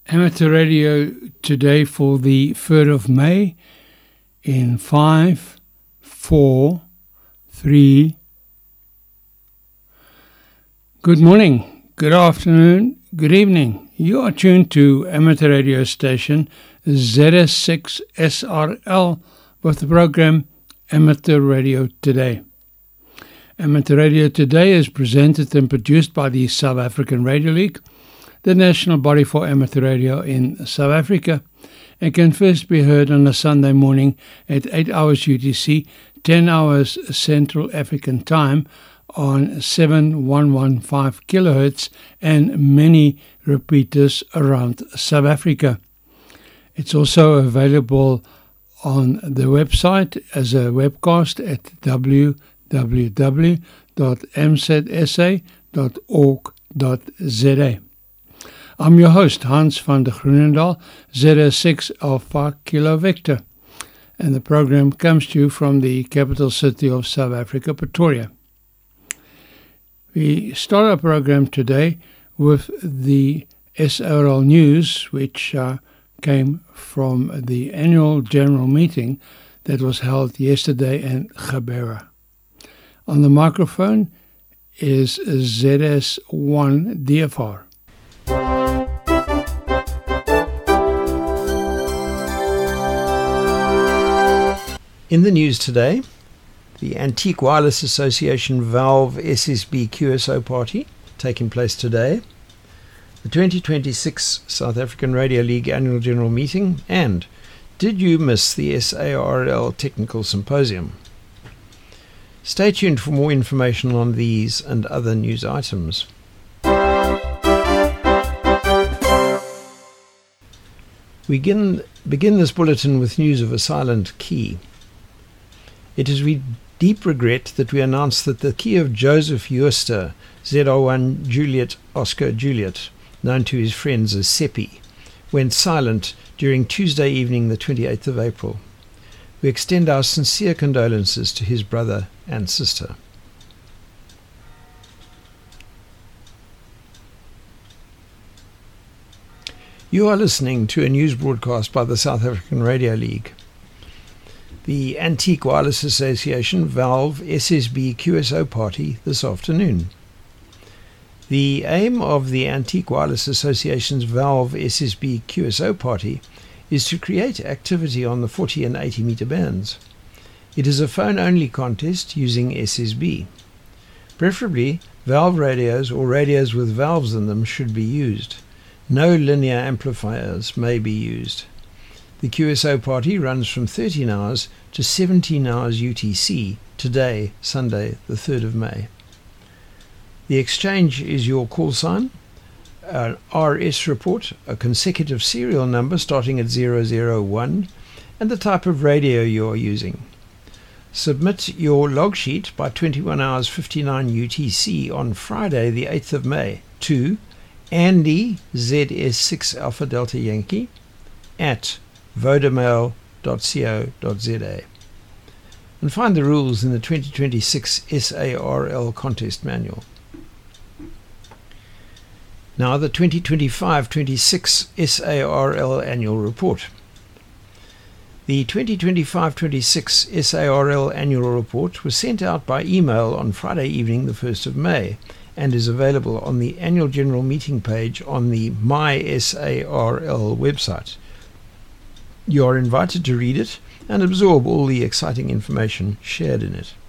Amateur radio today for the 3rd of May in 5, 4, 3. Good morning, good afternoon, good evening. You are tuned to amateur radio station ZS6SRL with the program Amateur Radio Today. Amateur Radio Today is presented and produced by the South African Radio League, the national body for amateur radio in South Africa, and can first be heard on a Sunday morning at 8 hours UTC, 10 hours Central African Time on 7115 kHz and many repeaters around South Africa. It's also available on the website as a webcast at www.mzsa.org.za. I'm your host, Hans van der Groenendaal, ZS6 Alpha Kilo Victor, and the program comes to you from the capital city of South Africa, Pretoria. We start our program today with the SRL news, which came from the annual general meeting that was held yesterday in Gebeura. On the microphone is ZS1 DFR. In the news today, the Antique Wireless Association Valve SSB QSO party taking place today, the 2026 South African Radio League Annual General Meeting, and did you miss the SARL Technical Symposium? Stay tuned for more information on these and other news items. We begin this bulletin with news of a silent key. It is with deep regret that we announce that the key of Joseph Jooste, ZR1 Juliet Oscar Juliet, known to his friends as Seppi, went silent during Tuesday evening the 28th of April. We extend our sincere condolences to his brother and sister. You are listening to a news broadcast by the South African Radio League. The Antique Wireless Association Valve SSB QSO party this afternoon. The aim of the Antique Wireless Association's Valve SSB QSO party is to create activity on the 40 and 80 meter bands. It is a phone-only contest using SSB. Preferably, valve radios or radios with valves in them should be used. No linear amplifiers may be used. The QSO party runs from 13 hours to 17 hours UTC today, Sunday, the 3rd of May. The exchange is your call sign, an RS report, a consecutive serial number starting at 001, and the type of radio you are using. Submit your log sheet by 21 hours 59 UTC on Friday, the 8th of May to Andy ZS6 Alpha Delta Yankee at vodamail.co.za, and find the rules in the 2026 SARL contest manual. Now the 2025-26 SARL annual report. The 2025-26 SARL annual report was sent out by email on Friday evening the 1st of May and is available on the annual general meeting page on the MySARL website. You are invited to read it and absorb all the exciting information shared in it.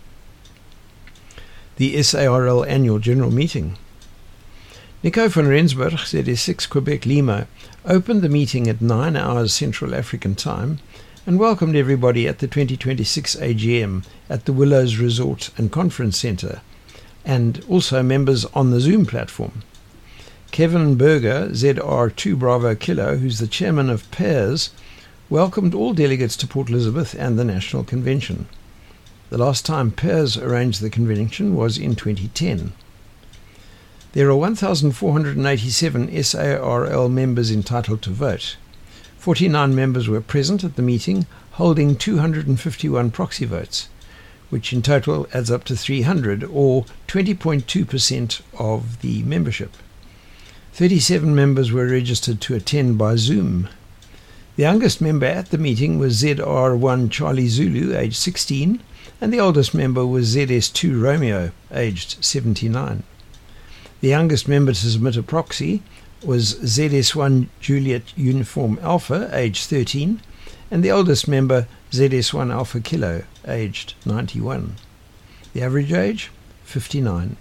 The SARL Annual General Meeting. Nico van Rensburg, ZS6 Quebec Lima, opened the meeting at 9 hours Central African Time and welcomed everybody at the 2026 AGM at the Willows Resort and Conference Centre, and also members on the Zoom platform. Kevin Berger, ZR2 Bravo Kilo, who's the chairman of PAIRS, welcomed all delegates to Port Elizabeth and the National Convention. The last time PAIRS arranged the convention was in 2010. There are 1,487 SARL members entitled to vote. 49 members were present at the meeting, holding 251 proxy votes, which in total adds up to 300, or 20.2% of the membership. 37 members were registered to attend by Zoom. The youngest member at the meeting was ZR1 Charlie Zulu, aged 16, and the oldest member was ZS2 Romeo, aged 79. The youngest member to submit a proxy was ZS1 Juliet Uniform Alpha, aged 13, and the oldest member ZS1 Alpha Kilo, aged 91. The average age, 59.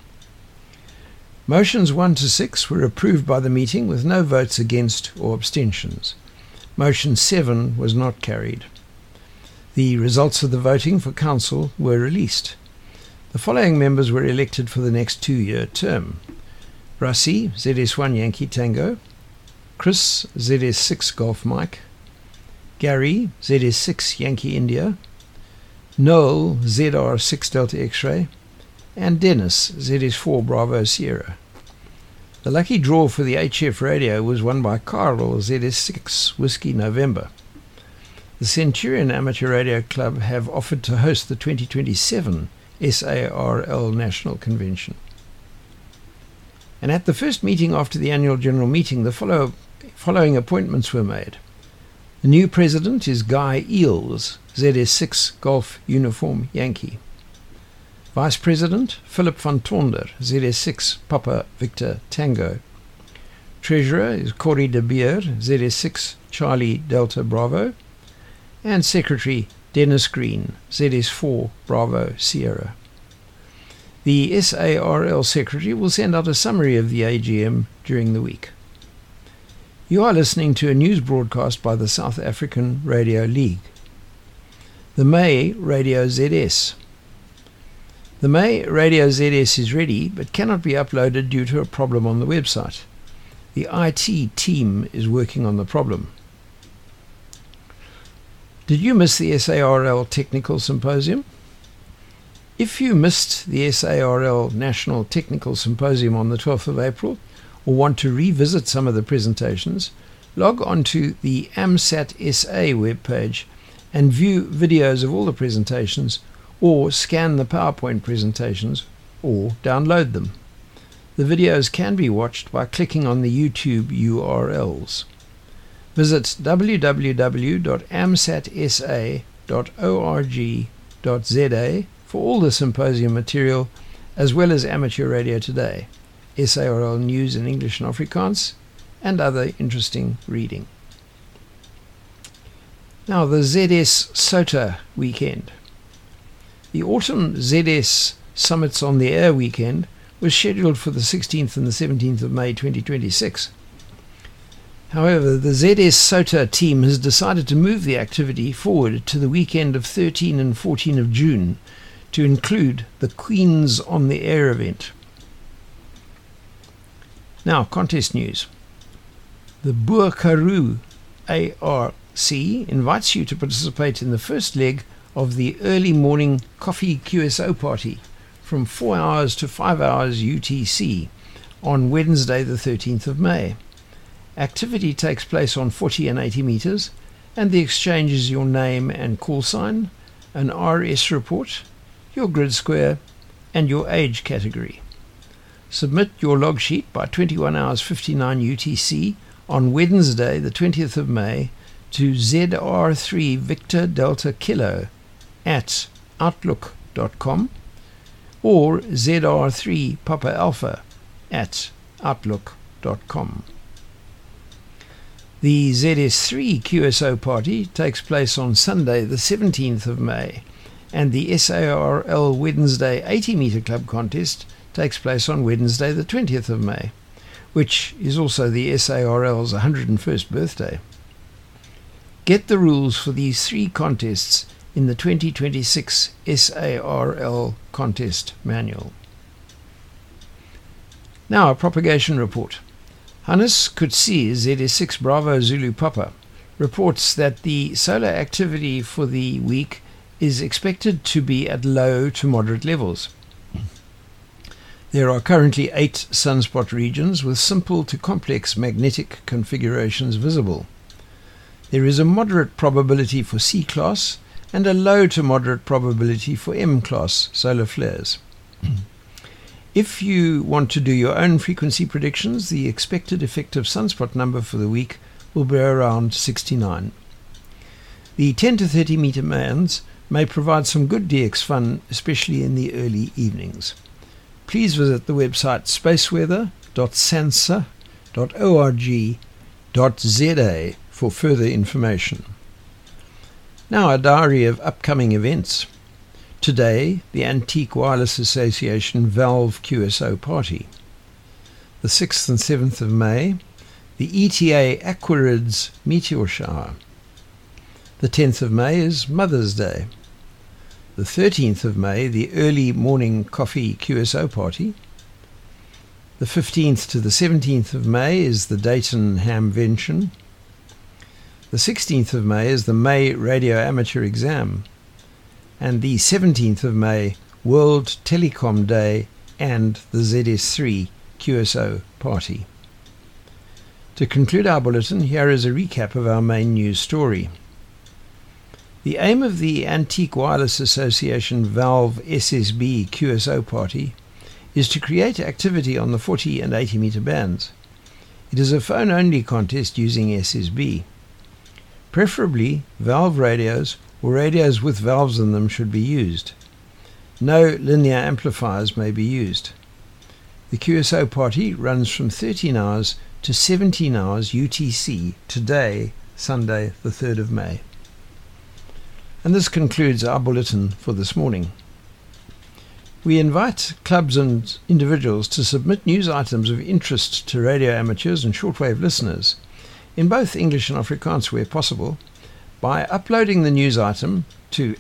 Motions 1 to 6 were approved by the meeting with no votes against or abstentions. Motion 7 was not carried. The results of the voting for council were released. The following members were elected for the next 2-year term: Rassi, ZS1 Yankee Tango; Chris, ZS6 Golf Mike; Gary, ZS6 Yankee India; Noel, ZR6 Delta X-Ray; and Dennis, ZS4 Bravo Sierra. The lucky draw for the HF radio was won by Carl, ZS6 Whiskey November. The Centurion Amateur Radio Club have offered to host the 2027 SARL National Convention. And at the first meeting after the annual general meeting, the following appointments were made. The new president is Guy Eels, ZS6 Golf Uniform Yankee. Vice President, Philip van Tonder, ZS6 Papa Victor Tango. Treasurer is Corey de Beer, ZS6 Charlie Delta Bravo. And Secretary, Dennis Green, ZS4 Bravo Sierra. The SARL Secretary will send out a summary of the AGM during the week. You are listening to a news broadcast by the South African Radio League. The May Radio ZS. The May Radio ZS is ready but cannot be uploaded due to a problem on the website. The IT team is working on the problem. Did you miss the SARL Technical Symposium? If you missed the SARL National Technical Symposium on the 12th of April or want to revisit some of the presentations, log on to the AMSAT SA webpage and view videos of all the presentations, or scan the PowerPoint presentations, or download them. The videos can be watched by clicking on the YouTube URLs. Visit www.amsatsa.org.za for all the symposium material, as well as Amateur Radio Today, SARL News in English and Afrikaans, and other interesting reading. Now, the ZS SOTA weekend. The autumn ZS Summits on the Air weekend was scheduled for the 16th and the 17th of May 2026. However, the ZS SOTA team has decided to move the activity forward to the weekend of 13 and 14 of June to include the Queens on the Air event. Now, contest news. The Boer Karoo ARC invites you to participate in the first leg of the early morning coffee QSO party from 4 hours to 5 hours UTC on Wednesday the 13th of May. Activity takes place on 40 and 80 meters, and the exchange is your name and call sign, an RS report, your grid square, and your age category. Submit your log sheet by 21 hours 59 UTC on Wednesday the 20th of May to ZR3 Victor Delta Kilo at outlook.com or ZR3 Papa Alpha at outlook.com. The ZS3 QSO party takes place on Sunday the 17th of May, and the SARL Wednesday 80 meter club contest takes place on Wednesday the 20th of May, which is also the SARL's 101st birthday. Get the rules for these three contests in the 2026 SARL Contest Manual. Now, a propagation report. Hannes Kutsi, ZS6 Bravo Zulu Papa, reports that the solar activity for the week is expected to be at low to moderate levels. There are currently 8 sunspot regions with simple to complex magnetic configurations visible. There is a moderate probability for C-class and a low to moderate probability for M-class solar flares. If you want to do your own frequency predictions, the expected effective sunspot number for the week will be around 69. The 10 to 30 meter bands may provide some good DX fun, especially in the early evenings. Please visit the website spaceweather.sansa.org.za for further information. Now a diary of upcoming events. Today, the Antique Wireless Association Valve QSO Party. The 6th and 7th of May, the ETA Aquarids Meteor Shower. The 10th of May is Mother's Day. The 13th of May, the Early Morning Coffee QSO Party. The 15th to the 17th of May is the Dayton Hamvention. The 16th of May is the May Radio Amateur Exam. And the 17th of May, World Telecom Day and the ZS3 QSO Party. To conclude our bulletin, here is a recap of our main news story. The aim of the Antique Wireless Association Valve SSB QSO Party is to create activity on the 40 and 80 meter bands. It is a phone-only contest using SSB. Preferably, valve radios or radios with valves in them should be used. No linear amplifiers may be used. The QSO Party runs from 13 hours to 17 hours UTC today, Sunday, the 3rd of May. And this concludes our bulletin for this morning. We invite clubs and individuals to submit news items of interest to radio amateurs and shortwave listeners, in both English and Afrikaans where possible, by uploading the news item to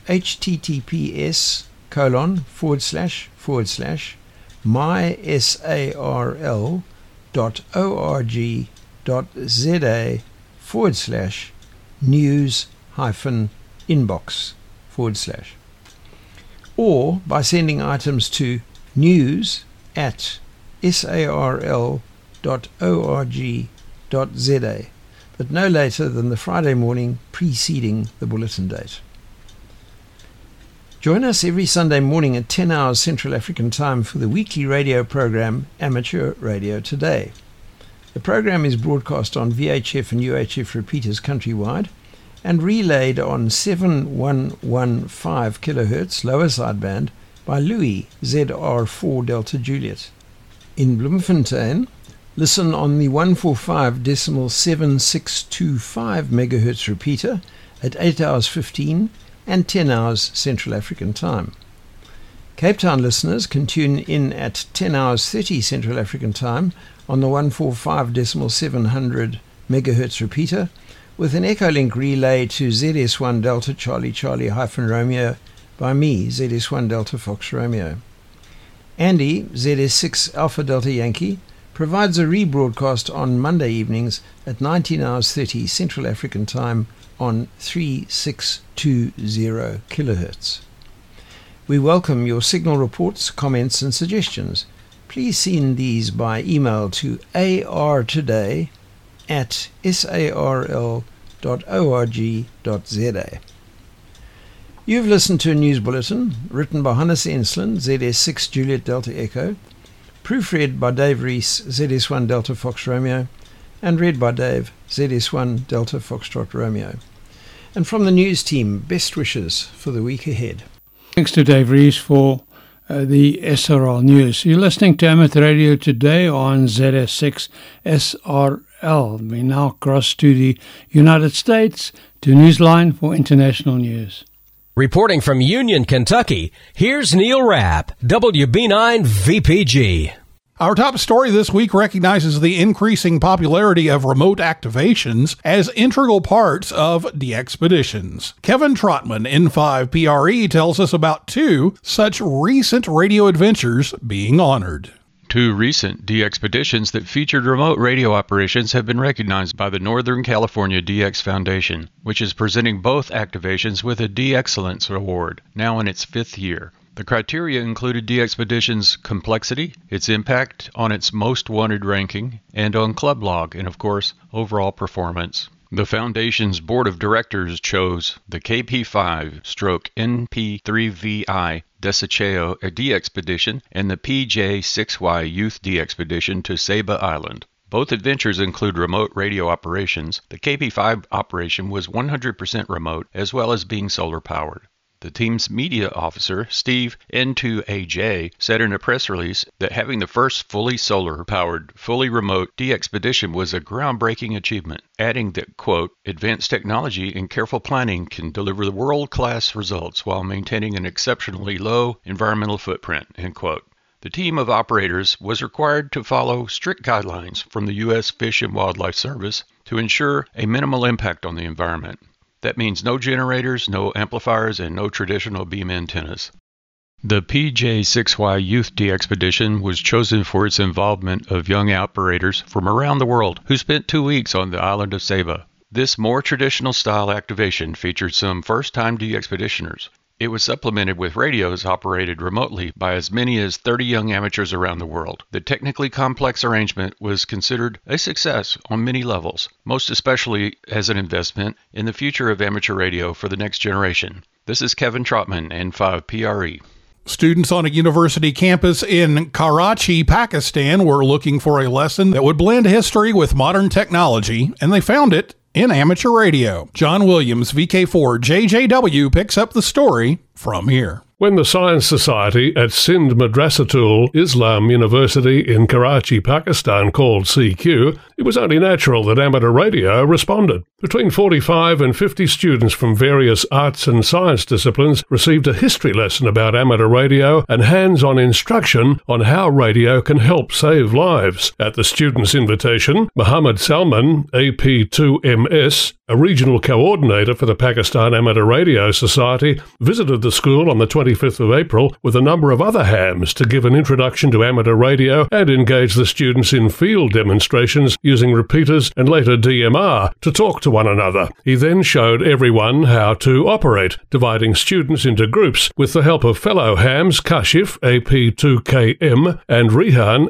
https://mysarl.org.za/news-inbox/ or by sending items to news@sarl.org.za, but no later than the Friday morning preceding the bulletin date. Join us every Sunday morning at 10 hours Central African Time for the weekly radio program Amateur Radio Today. The program is broadcast on VHF and UHF repeaters countrywide and relayed on 7115 kHz lower sideband by Louis ZR4 Delta Juliet. In Bloemfontein, listen on the 145.7625 MHz repeater at 8 hours 15 and 10 hours Central African Time. Cape Town listeners can tune in at 10 hours 30 Central African Time on the 145.700 MHz repeater with an Echolink relay to ZS1 Delta Charlie Charlie -Romeo by me, ZS1 Delta Fox Romeo. Andy, ZS6 Alpha Delta Yankee, provides a rebroadcast on Monday evenings at 19 hours 30 Central African Time on 3620 kHz. We welcome your signal reports, comments and suggestions. Please send these by email to artoday@sarl.org.za. You've listened to a news bulletin written by Hannes Ensland, ZS6 Juliet Delta Echo, proofread by Dave Rees, ZS1 Delta Fox Romeo, and read by Dave, ZS1 Delta Foxtrot Romeo. And from the news team, best wishes for the week ahead. Thanks to Dave Rees for the SRL News. You're listening to Amateur Radio Today on ZS6 SRL. We now cross to the United States to Newsline for international news. Reporting from Union, Kentucky, here's Neil Rapp, WB9 VPG. Our top story this week recognizes the increasing popularity of remote activations as integral parts of DXpeditions. Kevin Trotman, N5PRE, tells us about two such recent radio adventures being honored. Two recent DXpeditions that featured remote radio operations have been recognized by the Northern California DX Foundation, which is presenting both activations with a D-Excellence Award, now in its 5th year. The criteria included DXpedition's complexity, its impact on its most wanted ranking, and on club log, and of course, overall performance. The Foundation's Board of Directors chose the KP5/NP3VI Desecheo DXpedition and the PJ-6Y Youth DXpedition to Saba Island. Both adventures include remote radio operations. The KP-5 operation was 100% remote, as well as being solar-powered. The team's media officer, Steve N2AJ, said in a press release that having the first fully solar-powered, fully remote DXpedition was a groundbreaking achievement, adding that, quote, advanced technology and careful planning can deliver world-class results while maintaining an exceptionally low environmental footprint, end quote. The team of operators was required to follow strict guidelines from the U.S. Fish and Wildlife Service to ensure a minimal impact on the environment. That means no generators, no amplifiers, and no traditional beam antennas. The PJ-6Y Youth DXpedition was chosen for its involvement of young operators from around the world who spent 2 weeks on the island of Saba. This more traditional style activation featured some first-time DXpeditioners. It was supplemented with radios operated remotely by as many as 30 young amateurs around the world. The technically complex arrangement was considered a success on many levels, most especially as an investment in the future of amateur radio for the next generation. This is Kevin Trotman, N5PRE. Students on a university campus in Karachi, Pakistan were looking for a lesson that would blend history with modern technology, and they found it in amateur radio. John Williams, VK4JJW, picks up the story from here. When the Science Society at Sindh Madrasatul Islam University in Karachi, Pakistan called CQ, it was only natural that amateur radio responded. Between 45 and 50 students from various arts and science disciplines received a history lesson about amateur radio and hands-on instruction on how radio can help save lives. At the students' invitation, Muhammad Salman, AP2MS, a regional coordinator for the Pakistan Amateur Radio Society, visited the school on the 25th of April with a number of other hams to give an introduction to amateur radio and engage the students in field demonstrations using repeaters and later DMR to talk to one another. He then showed everyone how to operate, dividing students into groups with the help of fellow hams Kashif, AP2KM, and Rihan,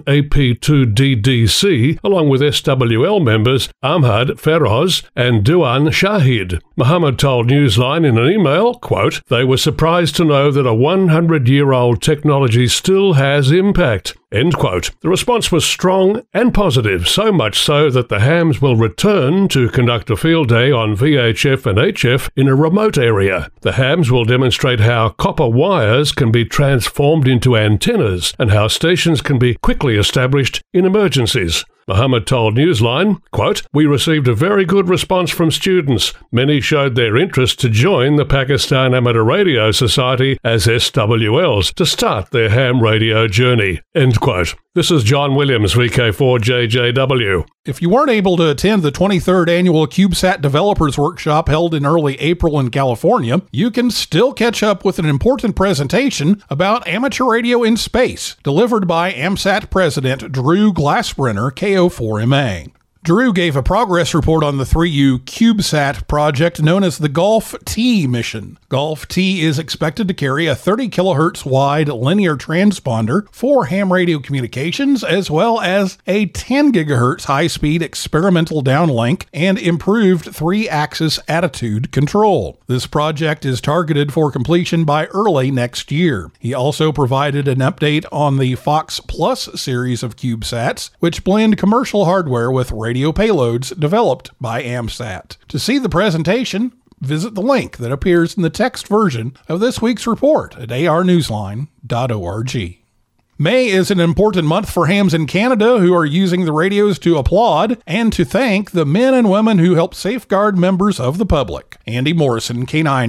AP2DDC, along with SWL members Ahmad Feroz and Duan Shahid. Muhammad told Newsline in an email, quote, they were surprised to know that a 100-year-old technology still has impact, end quote. The response was strong and positive, so much so that the hams will return to conduct a field day on VHF and HF in a remote area. The hams will demonstrate how copper wires can be transformed into antennas and how stations can be quickly established in emergencies. Muhammad told Newsline, quote, we received a very good response from students. Many showed their interest to join the Pakistan Amateur Radio Society as SWLs to start their ham radio journey, end quote. This is John Williams, VK4JJW. If you weren't able to attend the 23rd annual CubeSat Developers Workshop held in early April in California, you can still catch up with an important presentation about amateur radio in space, delivered by AMSAT President Drew Glassbrenner, KO4MA. Drew gave a progress report on the 3U CubeSat project known as the Golf-T mission. Golf-T is expected to carry a 30 kHz wide linear transponder for ham radio communications, as well as a 10 GHz high-speed experimental downlink and improved 3-axis attitude control. This project is targeted for completion by early next year. He also provided an update on the Fox Plus series of CubeSats, which blend commercial hardware with radio payloads developed by AMSAT. To see the presentation, visit the link that appears in the text version of this week's report at arnewsline.org. May is an important month for hams in Canada who are using the radios to applaud and to thank the men and women who help safeguard members of the public. Andy Morrison,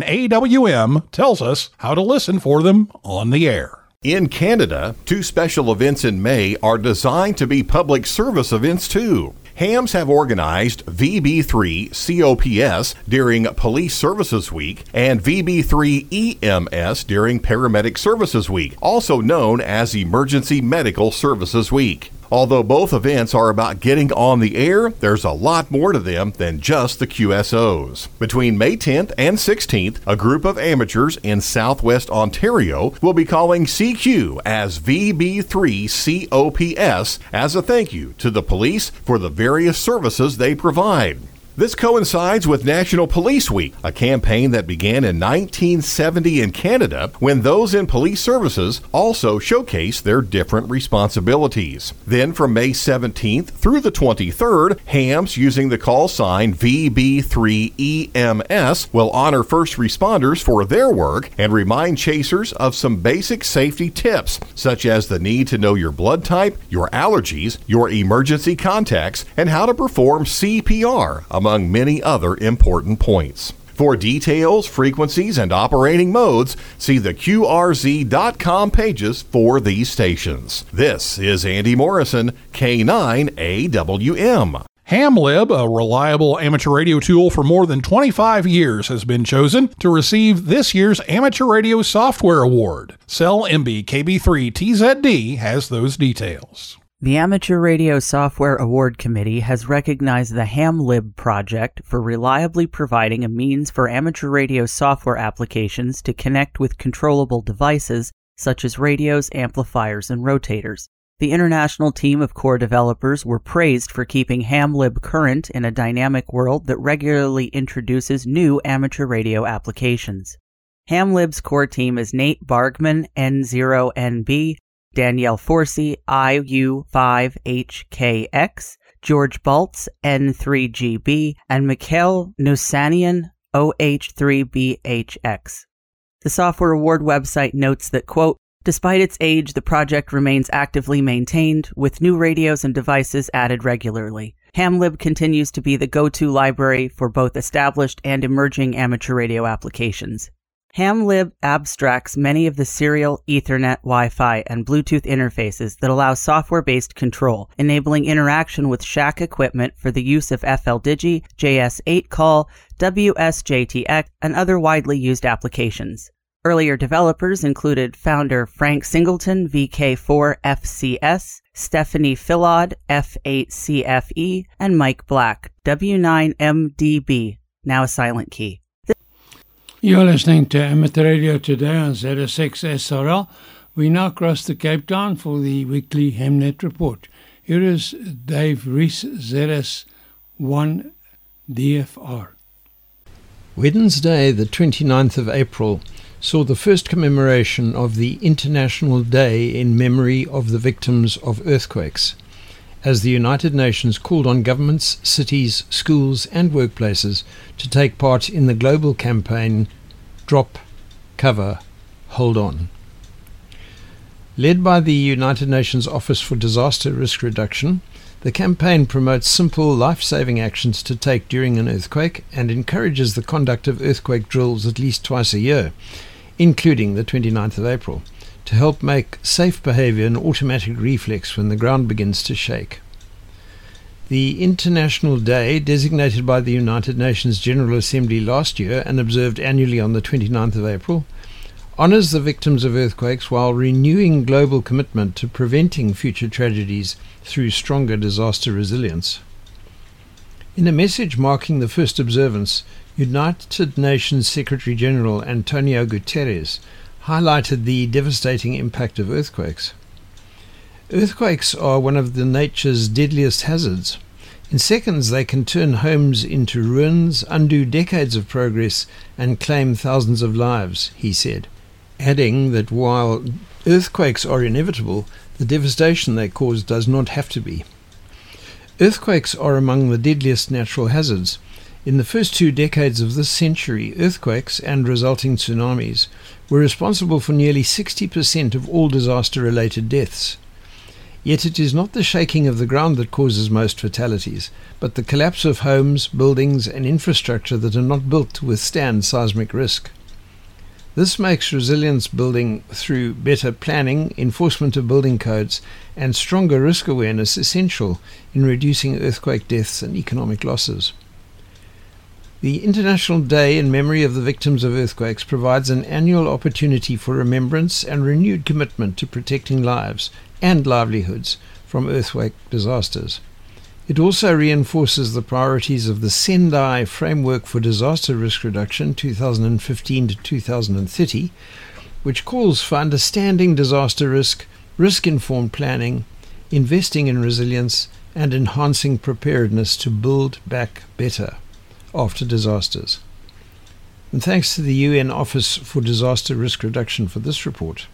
K9AWM, tells us how to listen for them on the air. In Canada, 2 special events in May are designed to be public service events too. Hams have organized VB3 COPS during Police Services Week and VB3 EMS during Paramedic Services Week, also known as Emergency Medical Services Week. Although both events are about getting on the air, there's a lot more to them than just the QSOs. Between May 10th and 16th, a group of amateurs in Southwest Ontario will be calling CQ as VB3 COPS as a thank you to the police for the various services they provide. This coincides with National Police Week, a campaign that began in 1970 in Canada when those in police services also showcased their different responsibilities. Then from May 17th through the 23rd, hams using the call sign VB3EMS will honor first responders for their work and remind chasers of some basic safety tips, such as the need to know your blood type, your allergies, your emergency contacts, and how to perform CPR, among many other important points. For details, frequencies, and operating modes, see the QRZ.com pages for these stations. This is Andy Morrison, K9AWM. HamLib, a reliable amateur radio tool for more than 25 years, has been chosen to receive this year's Amateur Radio Software Award. Cell MB KB3TZD has those details. The Amateur Radio Software Award Committee has recognized the HamLib project for reliably providing a means for amateur radio software applications to connect with controllable devices such as radios, amplifiers, and rotators. The international team of core developers were praised for keeping HamLib current in a dynamic world that regularly introduces new amateur radio applications. HamLib's core team is Nate Bargman, N0NB, Danielle Forsey, IU5HKX, George Baltz, N3GB, and Mikhail Nusanian, OH3BHX. The Software Award website notes that, quote, despite its age, the project remains actively maintained, with new radios and devices added regularly. HamLib continues to be the go-to library for both established and emerging amateur radio applications. HamLib abstracts many of the serial, Ethernet, Wi-Fi, and Bluetooth interfaces that allow software-based control, enabling interaction with SHAC equipment for the use of FLDigi, JS8Call, WSJTX, and other widely used applications. Earlier developers included founder Frank Singleton, VK4FCS, Stephanie Philod, F8CFE, and Mike Black, W9MDB, now a silent key. You're listening to Amateur Radio Today on ZSX SRL. We now cross the Cape Town for the weekly Hemnet report. Here is Dave Rees, ZS1 DFR. Wednesday, the 29th of April, saw the first commemoration of the International Day in memory of the victims of earthquakes, as the United Nations called on governments, cities, schools and workplaces to take part in the global campaign Drop, Cover, Hold On. Led by the United Nations Office for Disaster Risk Reduction, the campaign promotes simple life-saving actions to take during an earthquake and encourages the conduct of earthquake drills at least twice a year, including the 29th of April, to help make safe behavior an automatic reflex when the ground begins to shake. The International Day, designated by the United Nations General Assembly last year and observed annually on the 29th of April, honors the victims of earthquakes while renewing global commitment to preventing future tragedies through stronger disaster resilience. In a message marking the first observance, United Nations Secretary-General Antonio Guterres highlighted the devastating impact of earthquakes. Earthquakes are one of nature's deadliest hazards. In seconds, they can turn homes into ruins, undo decades of progress, and claim thousands of lives, he said, adding that while earthquakes are inevitable, the devastation they cause does not have to be. Earthquakes are among the deadliest natural hazards. In the first 2 decades of this century, earthquakes and resulting tsunamis were responsible for nearly 60% of all disaster-related deaths. Yet it is not the shaking of the ground that causes most fatalities, but the collapse of homes, buildings, and infrastructure that are not built to withstand seismic risk. This makes resilience building through better planning, enforcement of building codes, and stronger risk awareness essential in reducing earthquake deaths and economic losses. The International Day in memory of the victims of earthquakes provides an annual opportunity for remembrance and renewed commitment to protecting lives and livelihoods from earthquake disasters. It also reinforces the priorities of the Sendai Framework for Disaster Risk Reduction 2015 to 2030, which calls for understanding disaster risk, risk-informed planning, investing in resilience, and enhancing preparedness to build back better. after disasters. And thanks to the UN Office for Disaster Risk Reduction for this report.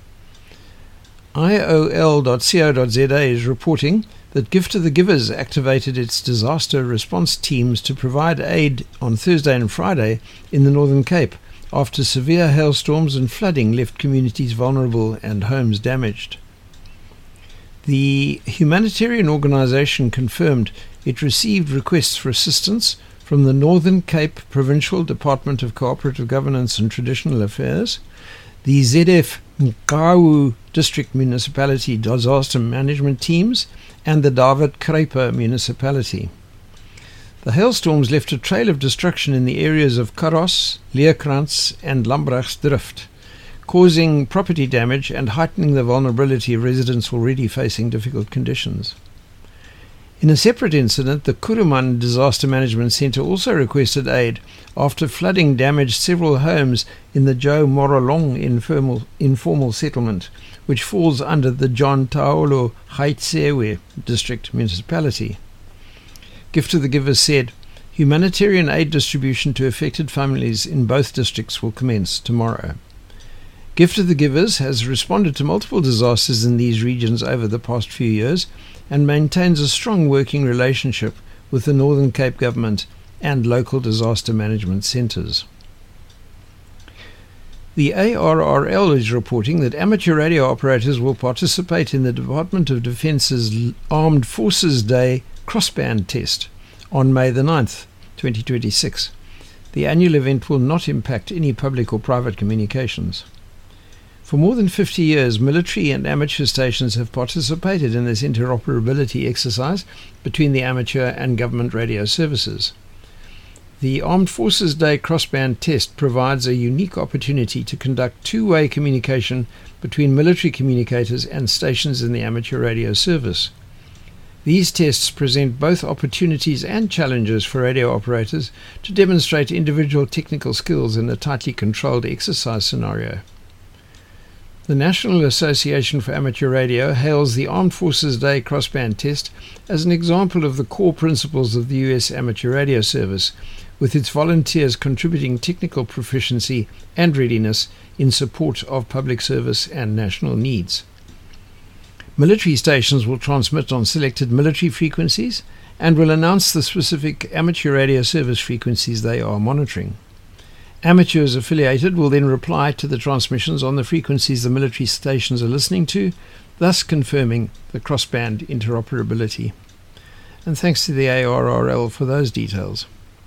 IOL.co.za is reporting that Gift of the Givers activated its disaster response teams to provide aid on Thursday and Friday in the Northern Cape after severe hailstorms and flooding left communities vulnerable and homes damaged. The humanitarian organisation confirmed it received requests for assistance from the Northern Cape Provincial Department of Cooperative Governance and Traditional Affairs, the ZF Nkawu District Municipality Disaster Management Teams, and the David Kruiper Municipality. The hailstorms left a trail of destruction in the areas of Karos, Leerkrans and Lambrachsdrift, causing property damage and heightening the vulnerability of residents already facing difficult conditions. In a separate incident, the Kuruman Disaster Management Centre also requested aid after flooding damaged several homes in the Joe Morolong informal settlement, which falls under the John Taolo Haitsewe District Municipality. Gift of the Givers said, humanitarian aid distribution to affected families in both districts will commence tomorrow. Gift of the Givers has responded to multiple disasters in these regions over the past few years and maintains a strong working relationship with the Northern Cape Government and local disaster management centres. The ARRL is reporting that amateur radio operators will participate in the Department of Defence's Armed Forces Day crossband test on May the 9th, 2026. The annual event will not impact any public or private communications. For more than 50 years, military and amateur stations have participated in this interoperability exercise between the amateur and government radio services. The Armed Forces Day crossband test provides a unique opportunity to conduct two-way communication between military communicators and stations in the amateur radio service. These tests present both opportunities and challenges for radio operators to demonstrate individual technical skills in a tightly controlled exercise scenario. The National Association for Amateur Radio hails the Armed Forces Day crossband test as an example of the core principles of the U.S. Amateur Radio Service, with its volunteers contributing technical proficiency and readiness in support of public service and national needs. Military stations will transmit on selected military frequencies and will announce the specific amateur radio service frequencies they are monitoring. Amateurs affiliated will then reply to the transmissions on the frequencies the military stations are listening to, thus confirming the crossband interoperability. And thanks to the ARRL for those details.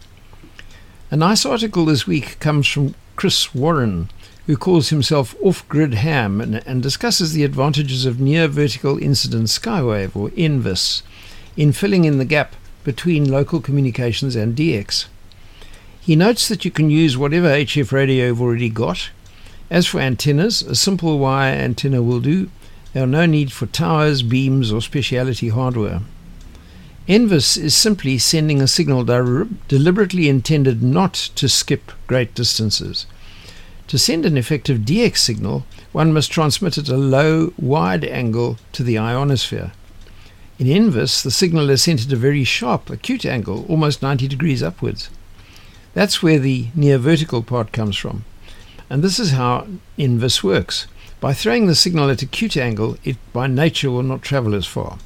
A nice article this week comes from Chris Warren, who calls himself Off-Grid Ham and discusses the advantages of Near Vertical Incident Skywave, or NVIS, in filling in the gap between local communications and DX. He notes that you can use whatever HF radio you've already got. As for antennas, a simple wire antenna will do. There are no need for towers, beams or specialty hardware. NVIS is simply sending a signal deliberately intended not to skip great distances. To send an effective DX signal, one must transmit at a low, wide angle to the ionosphere. In NVIS, the signal is sent at a very sharp, acute angle, almost 90 degrees upwards. That's where the near vertical part comes from. And this is how NVIS works. By throwing the signal at acute angle, it by nature will not travel as far.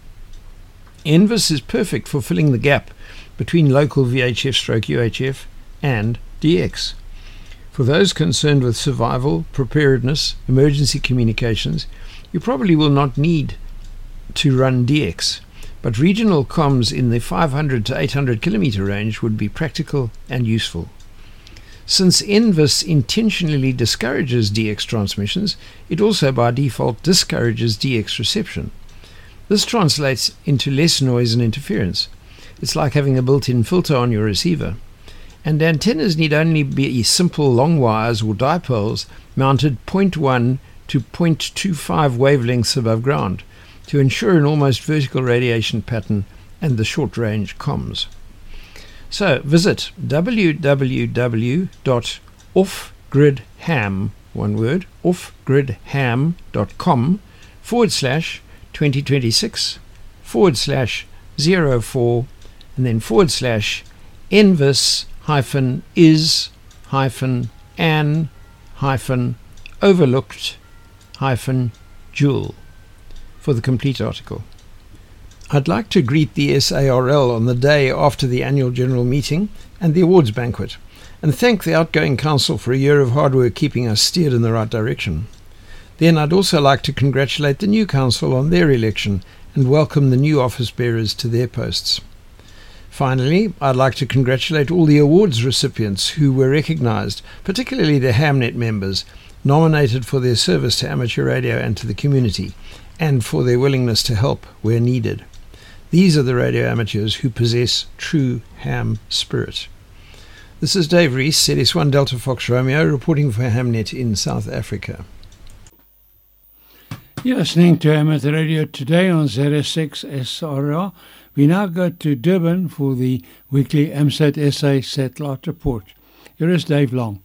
NVIS is perfect for filling the gap between local VHF/UHF and DX. For those concerned with survival, preparedness, emergency communications, you probably will not need to run DX. But regional comms in the 500 to 800 kilometer range would be practical and useful. Since NVIS intentionally discourages DX transmissions, it also by default discourages DX reception. This translates into less noise and interference. It's like having a built-in filter on your receiver. And antennas need only be simple long wires or dipoles mounted 0.1 to 0.25 wavelengths above ground, to ensure an almost vertical radiation pattern and the short-range comms. So visit www.offgridham, one word, offgridham.com/2026/04 and then envis-is-an-overlooked-jewel for the complete article. I'd like to greet the SARL on the day after the annual general meeting and the awards banquet, and thank the outgoing council for a year of hard work keeping us steered in the right direction. Then I'd also like to congratulate the new council on their election and welcome the new office bearers to their posts. Finally, I'd like to congratulate all the awards recipients who were recognised, particularly the Hamnet members, nominated for their service to amateur radio and to the community, and for their willingness to help where needed. These are the radio amateurs who possess true ham spirit. This is Dave Rees, ZS1 Delta Fox Romeo, reporting for Hamnet in South Africa. You're listening to Amateur Radio Today on ZS6 SRR. We now go to Durban for the weekly AMSAT SA Satellite Report. Here is Dave Long.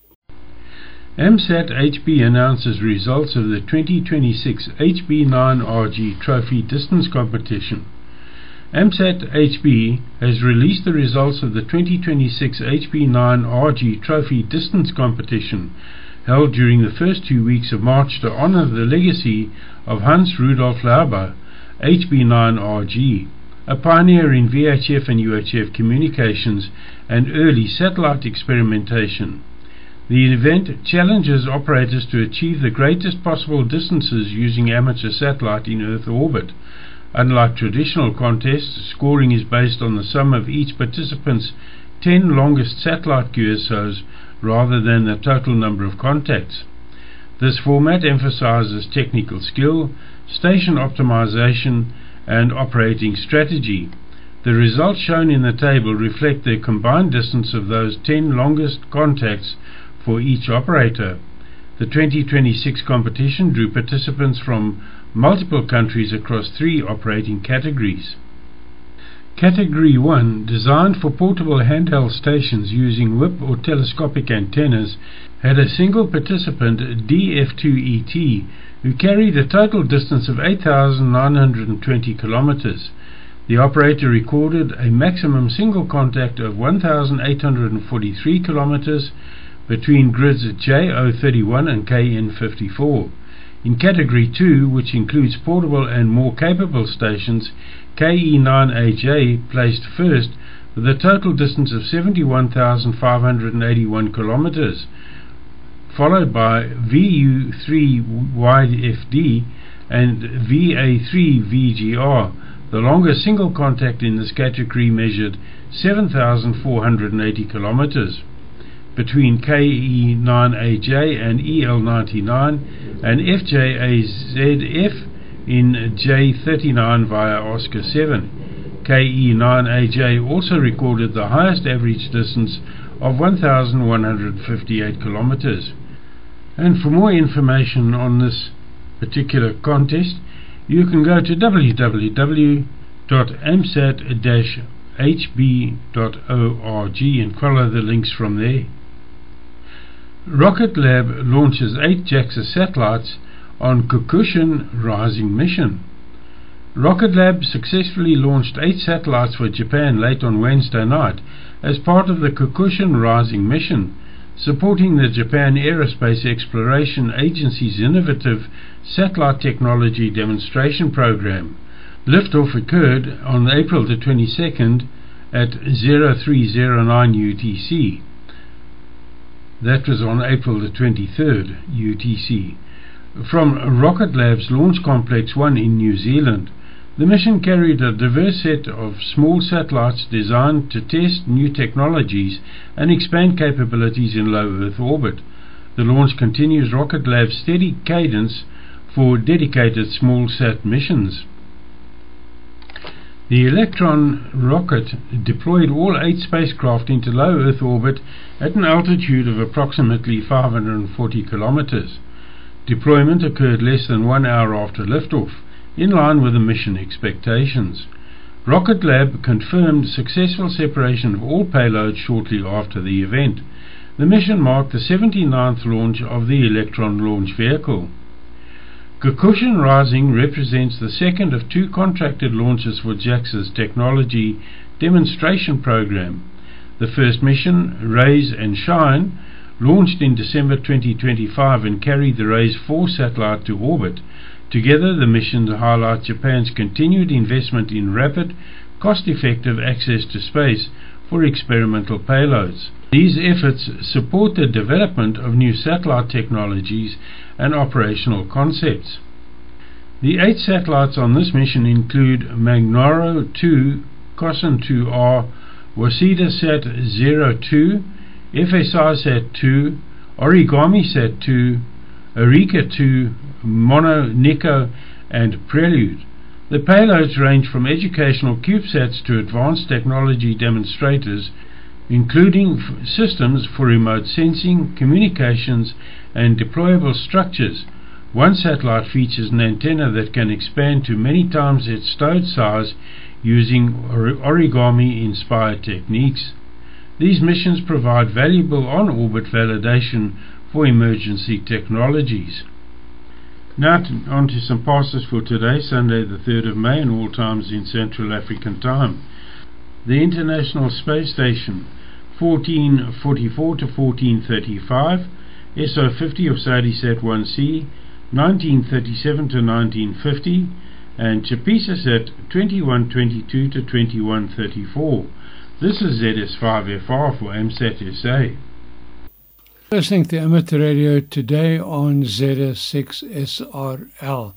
AMSAT HB announces results of the 2026 HB9RG Trophy Distance Competition. AMSAT HB has released the results of the 2026 HB9RG Trophy Distance Competition, held during the first 2 weeks of March to honor the legacy of Hans Rudolf Lauber, HB9RG, a pioneer in VHF and UHF communications and early satellite experimentation. The event challenges operators to achieve the greatest possible distances using amateur satellite in Earth orbit. Unlike traditional contests, scoring is based on the sum of each participant's 10 longest satellite QSOs rather than the total number of contacts. This format emphasizes technical skill, station optimization, and operating strategy. The results shown in the table reflect the combined distance of those 10 longest contacts for each operator. The 2026 competition drew participants from multiple countries across 3 operating categories. Category 1, designed for portable handheld stations using whip or telescopic antennas, had a single participant, DF2ET, who carried a total distance of 8,920 kilometers. The operator recorded a maximum single contact of 1,843 kilometers between grids J031 and KN54. In Category 2, which includes portable and more capable stations, KE9AJ placed first with a total distance of 71,581 kilometers, followed by VU3YFD and VA3VGR. The longest single contact in this category measured 7,480 kilometers between KE9AJ and EL99 and FJAZF in J39 via Oscar 7. KE9AJ also recorded the highest average distance of 1,158 kilometers. And for more information on this particular contest, you can go to www.amsat-hb.org and follow the links from there. Rocket Lab launches 8 JAXA satellites on Kokushin Rising mission. Rocket Lab successfully launched 8 satellites for Japan late on Wednesday night as part of the Kokushin Rising mission, supporting the Japan Aerospace Exploration Agency's innovative satellite technology demonstration program. Liftoff occurred on April the 22nd at 0309 UTC. That was on April the 23rd UTC. From Rocket Lab's Launch Complex 1 in New Zealand. The mission carried a diverse set of small satellites designed to test new technologies and expand capabilities in low Earth orbit. The launch continues Rocket Lab's steady cadence for dedicated small sat missions. The Electron rocket deployed all 8 spacecraft into low Earth orbit at an altitude of approximately 540 kilometers. Deployment occurred less than 1 hour after liftoff, in line with the mission expectations. Rocket Lab confirmed successful separation of all payloads shortly after the event. The mission marked the 79th launch of the Electron launch vehicle. Kokushin Rising represents the second of 2 contracted launches for JAXA's technology demonstration program. The first mission, Raise and Shine, launched in December 2025 and carried the Raise 4 satellite to orbit. Together, the missions highlight Japan's continued investment in rapid, cost-effective access to space for experimental payloads. These efforts support the development of new satellite technologies and operational concepts. The 8 satellites on this mission include Magnaro 2, Kosan 2R, Waseda Sat 02, FSI Sat 2, Origami Sat 2, Eureka 2, Mono Nico, and Prelude. The payloads range from educational CubeSats to advanced technology demonstrators, including systems for remote sensing, communications, and deployable structures. One satellite features an antenna that can expand to many times its stowed size using origami-inspired techniques. These missions provide valuable on-orbit validation for emergency technologies. Now on to some passes for today, Sunday the 3rd of May, and all times in Central African Time. The International Space Station, 1444 to 1435, SO50 of SADISAT 1C, 1937 to 1950, and Chapisasat 2122 to 2134. This is ZS5FR for AMSAT SA. Listening to Amateur Radio today on ZS6SRL.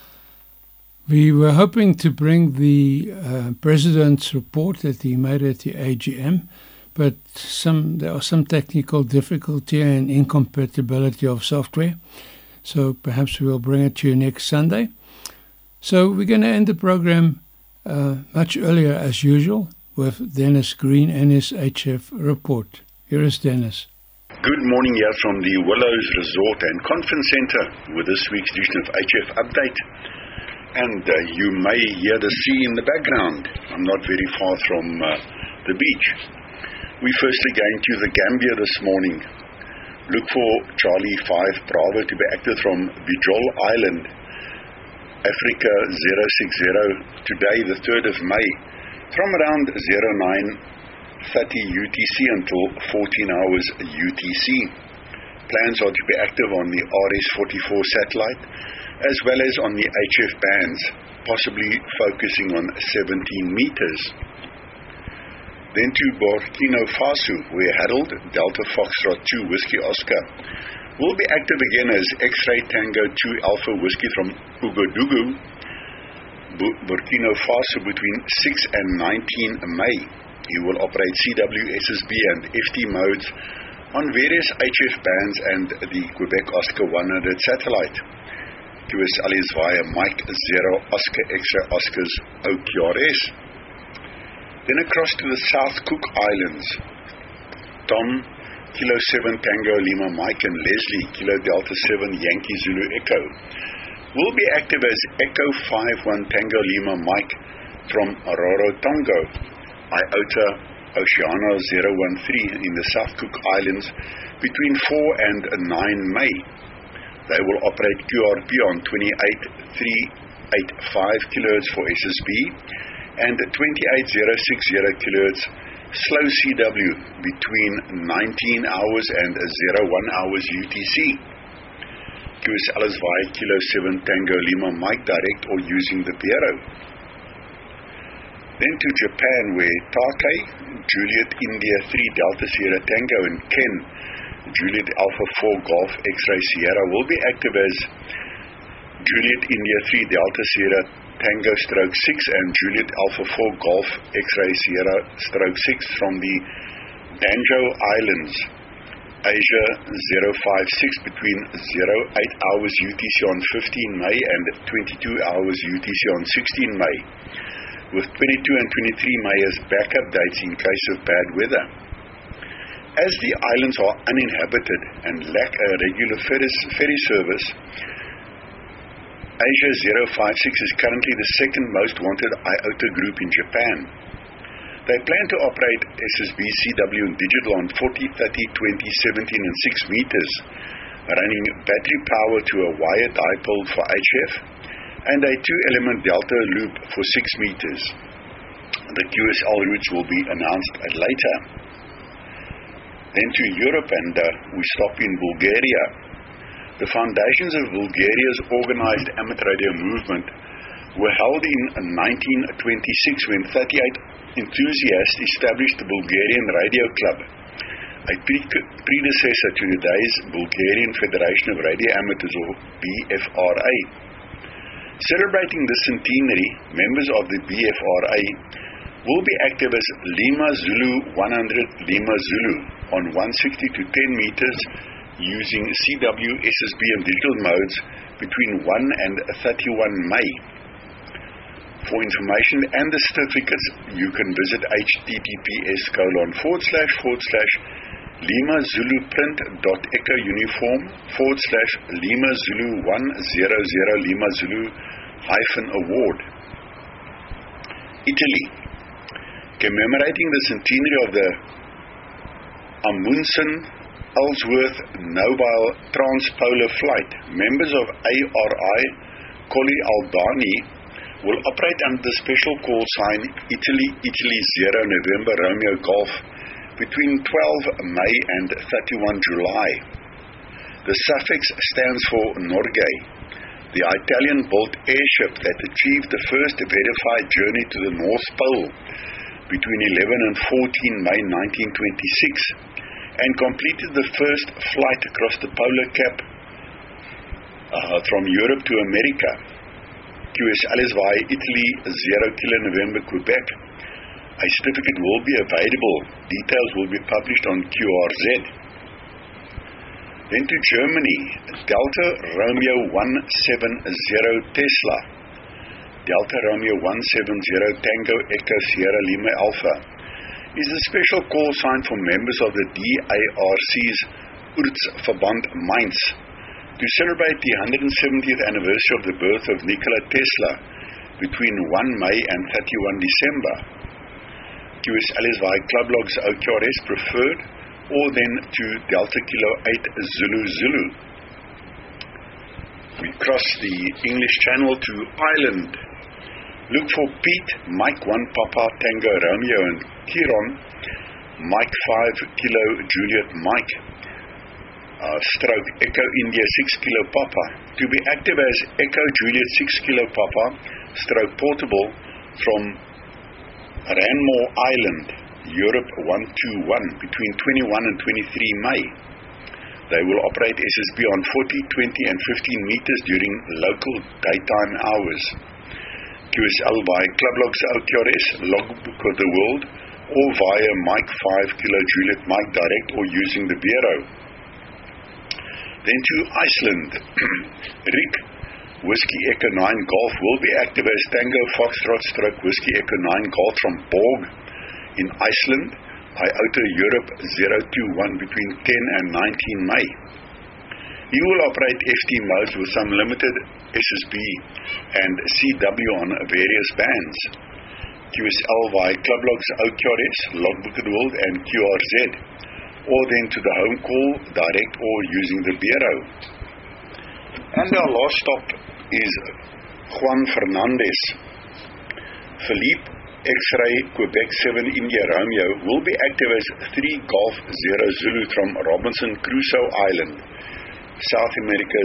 We were hoping to bring the President's report that he made at the AGM, but there are some technical difficulty and incompatibility of software, so perhaps we'll bring it to you next Sunday. So we're going to end the program much earlier as usual with Dennis Green and his HF report. Here is Dennis. Good morning here from the Willows Resort and Conference Center with this week's edition of HF Update. And you may hear the sea in the background. I'm not very far from the beach. We firstly going to the Gambia this morning. Look for Charlie 5 Bravo to be active from Bijol Island, Africa 060, today the 3rd of May, from around 09:30 UTC until 14 hours UTC. Plans are to be active on the RS-44 satellite as well as on the HF bands, possibly focusing on 17 meters. Then to Burkina Faso, where Harold Delta Foxtrot 2 Whiskey Oscar will be active again as X-Ray Tango 2 Alpha Whiskey from Ouagadougou, Burkina Faso between 6 and 19 May. He will operate CW, SSB and FT modes on various HF bands and the Quebec Oscar 100 satellite. QS alias via Mike 0 Oscar X-Ray Oscars OQRS. Then across to the South Cook Islands, Tom Kilo 7 Tango Lima Mike and Leslie Kilo Delta 7 Yankee Zulu Echo will be active as Echo 51 Tango Lima Mike from Roro Tongo, Iota Oceano 013 in the South Cook Islands between 4 and 9 May. They will operate QRP on 28385 kHz for SSB and 28060 kHz slow CW between 19 hours and 01 hours UTC. QS Alice via Kilo 7 Tango Lima Mike direct or using the Bureau. Then to Japan, where Takei, Juliet India 3 Delta Sierra Tango and Ken, Juliet Alpha 4 Golf X-Ray Sierra will be active as Juliet India 3 Delta Sierra Tango stroke 6 and Juliet Alpha 4 Golf X-Ray Sierra stroke 6 from the Banjo Islands, Asia 056 between 08 hours UTC on 15 May and 22 hours UTC on 16 May, with 22 and 23 May as backup dates in case of bad weather. As the islands are uninhabited and lack a regular ferry service, Asia 056 is currently the second most wanted IOTA group in Japan. They plan to operate SSB, CW and digital on 40, 30, 20, 17 and 6 meters, running battery power to a wire dipole for HF and a 2-element delta loop for 6 meters. The QSL routes will be announced later. Then to Europe, and we stop in Bulgaria. The foundations of Bulgaria's organized amateur radio movement were held in 1926 when 38 enthusiasts established the Bulgarian Radio Club, a predecessor to today's Bulgarian Federation of Radio Amateurs, or BFRA. Celebrating the centenary, members of the BFRA will be active as Lima Zulu 100 Lima Zulu on 160 to 10 meters using CW, SSB and digital modes between 1 and 31 May. For information and the certificates, you can visit https://LimaZuluPrint.echouniform/Lima Zulu 100 Lima Zulu -award. Italy. Commemorating the centenary of the Amundsen Ellsworth Nobile Transpolar Flight, members of ARI Colli Albani will operate under the special call sign Italy 0 November Romeo Golf between 12 May and 31 July. The suffix stands for Norgay, the Italian-built airship that achieved the first verified journey to the North Pole between 11 and 14 May 1926 and completed the first flight across the polar cap from Europe to America. QS Alizvai, Italy 0 Kilo November Quebec. A certificate will be available. Details will be published on QRZ. Then to Germany, Delta Romeo 170 Tesla, Delta Romeo 170 Tango Echo Sierra Lima Alpha, is the special call sign for members of the DARC's Urzverband Mainz to celebrate the 170th anniversary of the birth of Nikola Tesla between 1 May and 31 December. QS Alizvai Club Logs OQRS preferred, or then to Delta Kilo 8 Zulu Zulu. We cross the English Channel to Ireland. Look for Pete, Mike 1 Papa Tango Romeo, and Kiron, Mike 5 Kilo Juliet Mike, stroke Echo India 6 Kilo Papa, to be active as Echo Juliet 6 Kilo Papa, stroke portable from Ranmore Island, Europe 121, between 21 and 23 May. They will operate SSB on 40, 20 and 15 meters during local daytime hours. QSL by Clublogs OQRS, Logbook of the World, or via Mike 5 Kilo Juliet Mike Direct or using the Bureau. Then to Iceland. Rick, Whiskey Echo 9 Golf will be active as Tango Foxtrot stroke Whiskey Echo 9 Golf from Borg in Iceland, IOTA Europe 021 between 10 and 19 May. He will operate FT modes with some limited SSB and CW on various bands. QSL via Clublogs OQRS, Logbook of the World and QRZ, or then to the home call, direct or using the Bureau. And our last stop is Juan Fernandez. Philippe X-Ray Quebec 7 India Romeo will be active as 3 Golf 0 Zulu from Robinson Crusoe Island, South America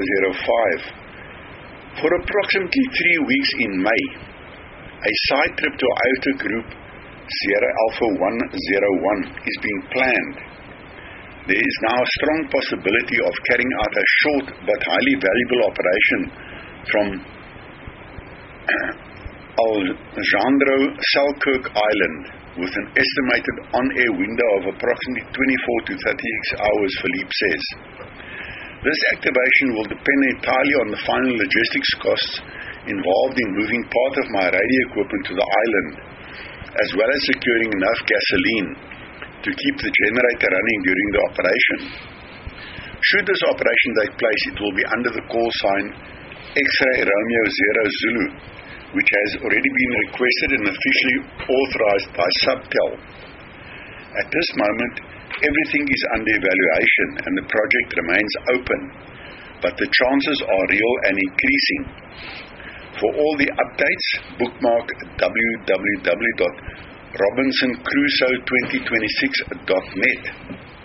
005. For approximately 3 weeks in May, a side trip to IOTA Group Sierra Alpha 101 is being planned. There is now a strong possibility of carrying out a short but highly valuable operation from Alejandro Selkirk Island with an estimated on-air window of approximately 24 to 36 hours, Philippe says. This activation will depend entirely on the final logistics costs involved in moving part of my radio equipment to the island, as well as securing enough gasoline to keep the generator running during the operation. Should this operation take place, it will be under the call sign X-Ray Romeo 0 Zulu, which has already been requested and officially authorized by Subtel. At this moment, everything is under evaluation and the project remains open, but the chances are real and increasing. For all the updates, bookmark www.robinsoncrusoe2026.net.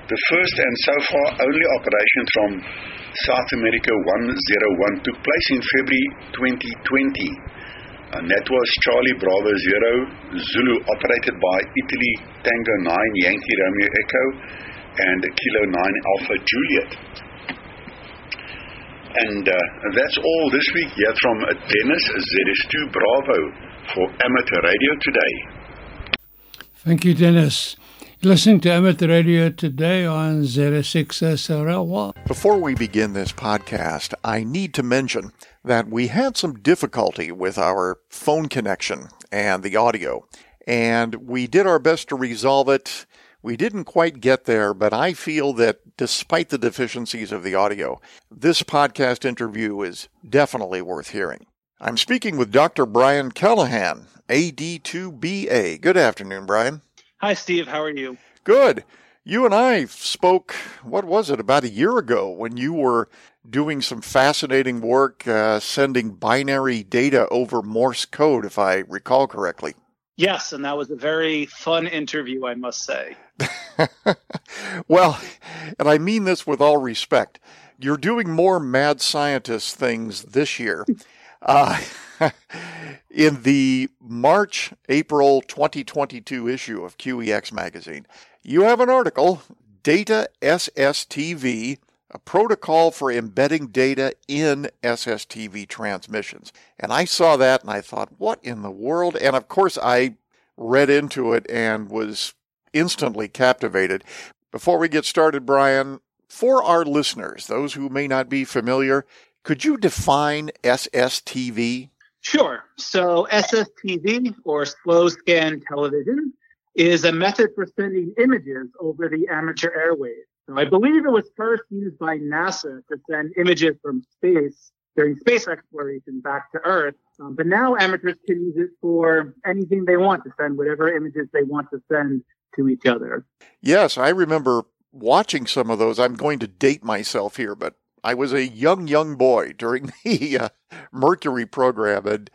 The first and so far only operation from South America 101 took place in February 2020. And that was Charlie Bravo Zero Zulu, operated by Italy Tango 9 Yankee Romeo Echo and Kilo 9 Alpha Juliet. And that's all this week here from Dennis ZS2 Bravo for Amateur Radio Today. Thank you, Dennis. You're listening to Amateur Radio Today on ZS6SRL. Before we begin this podcast, I need to mention that we had some difficulty with our phone connection and the audio, and we did our best to resolve it. We didn't quite get there, but I feel that despite the deficiencies of the audio, this podcast interview is definitely worth hearing. I'm speaking with Dr. Brian Callahan, AD2BA. Good afternoon, Brian. Hi, Steve. How are you? Good. You and I spoke, what was it, about a year ago when you were doing some fascinating work sending binary data over Morse code, if I recall correctly. Yes, and that was a very fun interview, I must say. Well, and I mean this with all respect. You're doing more mad scientist things this year. In the March-April 2022 issue of QEX magazine, you have an article, Data SSTV, a protocol for embedding data in SSTV transmissions. And I saw that and I thought, what in the world? And of course, I read into it and was instantly captivated. Before we get started, Brian, for our listeners, those who may not be familiar, could you define SSTV? Sure. So SSTV, or slow scan television, is a method for sending images over the amateur airwaves. So I believe it was first used by NASA to send images from space during space exploration back to Earth. But now amateurs can use it for anything they want, to send whatever images they want to send to each other. Yes, I remember watching some of those. I'm going to date myself here, but I was a young boy during the Mercury program, and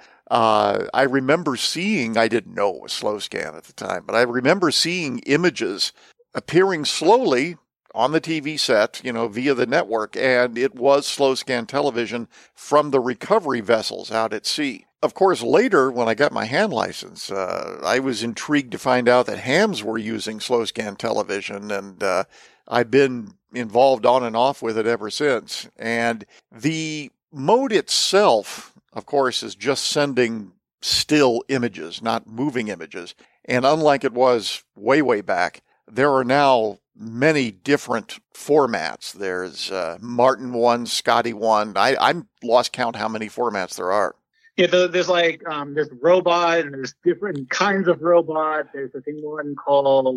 I remember seeing, I didn't know it was slow scan at the time, but I remember seeing images appearing slowly on the TV set, via the network, and it was slow scan television from the recovery vessels out at sea. Of course, later, when I got my hand license, I was intrigued to find out that hams were using slow scan television, and I've been involved on and off with it ever since. And the mode itself, of course, is just sending still images, not moving images. And unlike it was way back, there are now many different formats. There's Martin 1, Scotty 1. I'm lost count how many formats there are. Yeah, there's there's robot, and there's different kinds of robot. There's I think one called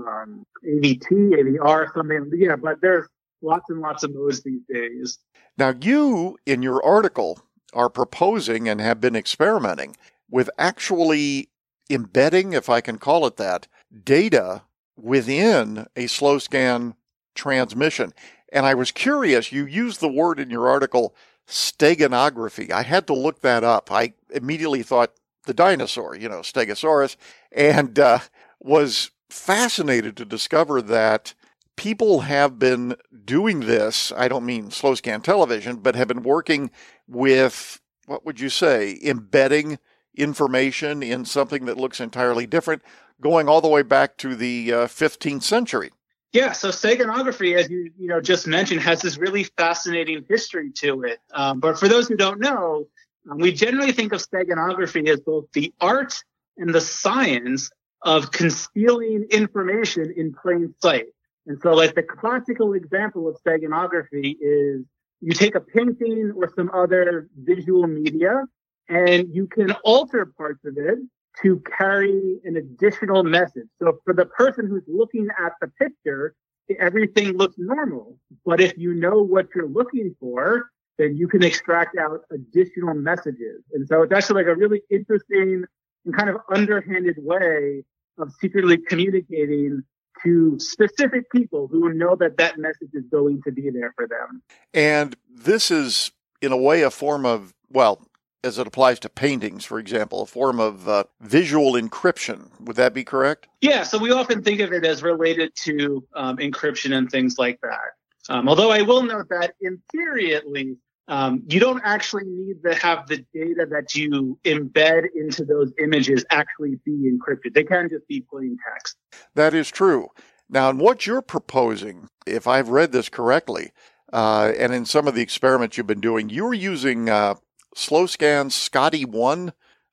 AVT, AVR, something. Yeah, but there's lots and lots of modes these days. Now, you, in your article, are proposing and have been experimenting with actually embedding, if I can call it that, data within a slow scan transmission. And I was curious, you used the word in your article, steganography. I had to look that up. I immediately thought the dinosaur, Stegosaurus, and was fascinated to discover that people have been doing this. I don't mean slow scan television, but have been working with, what would you say, embedding information in something that looks entirely different, going all the way back to the 15th century. Yeah, so steganography, as you just mentioned, has this really fascinating history to it. But for those who don't know, we generally think of steganography as both the art and the science of concealing information in plain sight. And so, the classical example of steganography is you take a painting or some other visual media, and you can alter parts of it to carry an additional message. So for the person who's looking at the picture, everything looks normal. But if you know what you're looking for, then you can extract out additional messages. And so it's actually a really interesting and kind of underhanded way of secretly communicating to specific people who know that that message is going to be there for them. And this is, in a way, a form of, as it applies to paintings, for example, a form of visual encryption. Would that be correct? Yeah, so we often think of it as related to encryption and things like that. Although I will note that in theory, at least, you don't actually need to have the data that you embed into those images actually be encrypted. They can just be plain text. That is true. Now, in what you're proposing, if I've read this correctly, and in some of the experiments you've been doing, you're using SlowScan's Scotty-1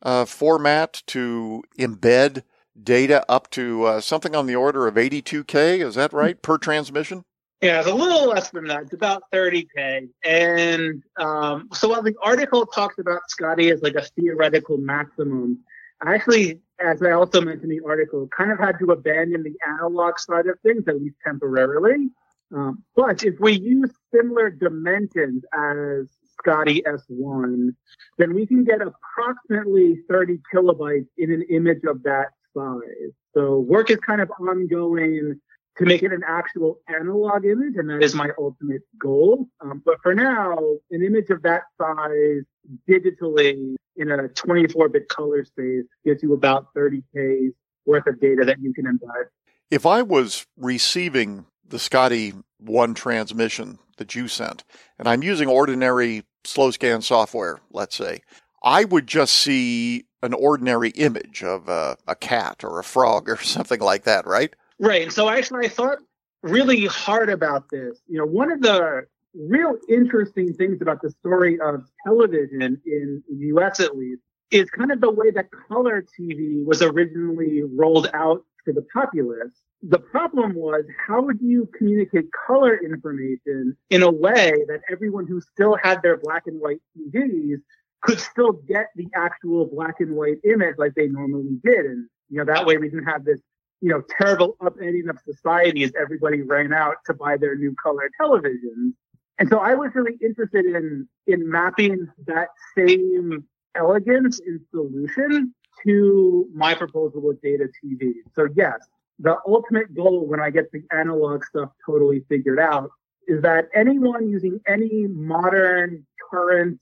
format to embed data up to something on the order of 82K. Is that right, per transmission? Yeah, it's a little less than that. It's about 30K. And so while the article talks about Scotty as like a theoretical maximum, I actually, as I also mentioned in the article, kind of had to abandon the analog side of things, at least temporarily. But if we use similar dimensions as Scotty S1, then we can get approximately 30 kilobytes in an image of that size. So work is kind of ongoing to make it an actual analog image, and that is my ultimate goal. But for now, an image of that size digitally in a 24-bit color space gives you about 30K's worth of data that you can embed. If I was receiving the Scotty-1 transmission that you sent, and I'm using ordinary SlowScan software, let's say, I would just see an ordinary image of a cat or a frog or something like that, right? Right. So actually, I thought really hard about this. You know, one of the real interesting things about the story of television in the U.S., at least, is kind of the way that color TV was originally rolled out to the populace. The problem was, how would you communicate color information in a way that everyone who still had their black and white TVs could still get the actual black and white image like they normally did? And, you know, that way we didn't have this, you know, terrible upending of society as everybody ran out to buy their new color televisions. And so I was really interested in mapping that same elegance in solution to my proposal with data TV. So yes, the ultimate goal when I get the analog stuff totally figured out is that anyone using any modern current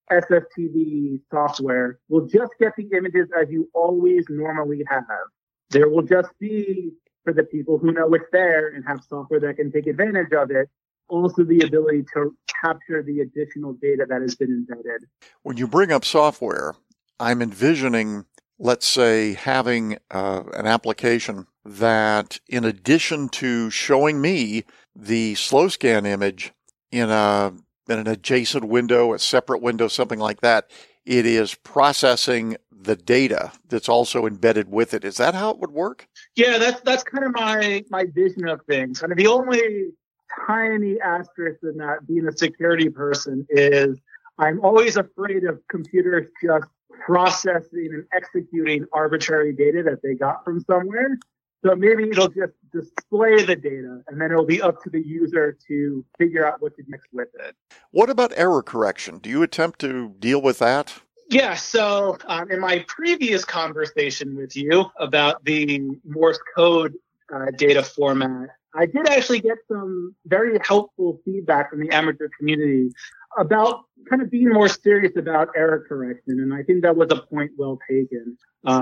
SFTV software will just get the images as you always normally have. There will just be, for the people who know it's there and have software that can take advantage of it, also the ability to capture the additional data that has been embedded. When you bring up software, I'm envisioning, let's say, having an application that, in addition to showing me the SlowScan image in an adjacent window, a separate window, something like that, it is processing the data that's also embedded with it. Is that how it would work? Yeah, that's kind of my vision of things. I mean, the only tiny asterisk in that, being a security person, is I'm always afraid of computers just processing and executing arbitrary data that they got from somewhere. So maybe it'll just display the data, and then it'll be up to the user to figure out what to do next with it. What about error correction? Do you attempt to deal with that? Yeah, so in my previous conversation with you about the Morse code data format, I did actually get some very helpful feedback from the amateur community about kind of being more serious about error correction, and I think that was a point well taken.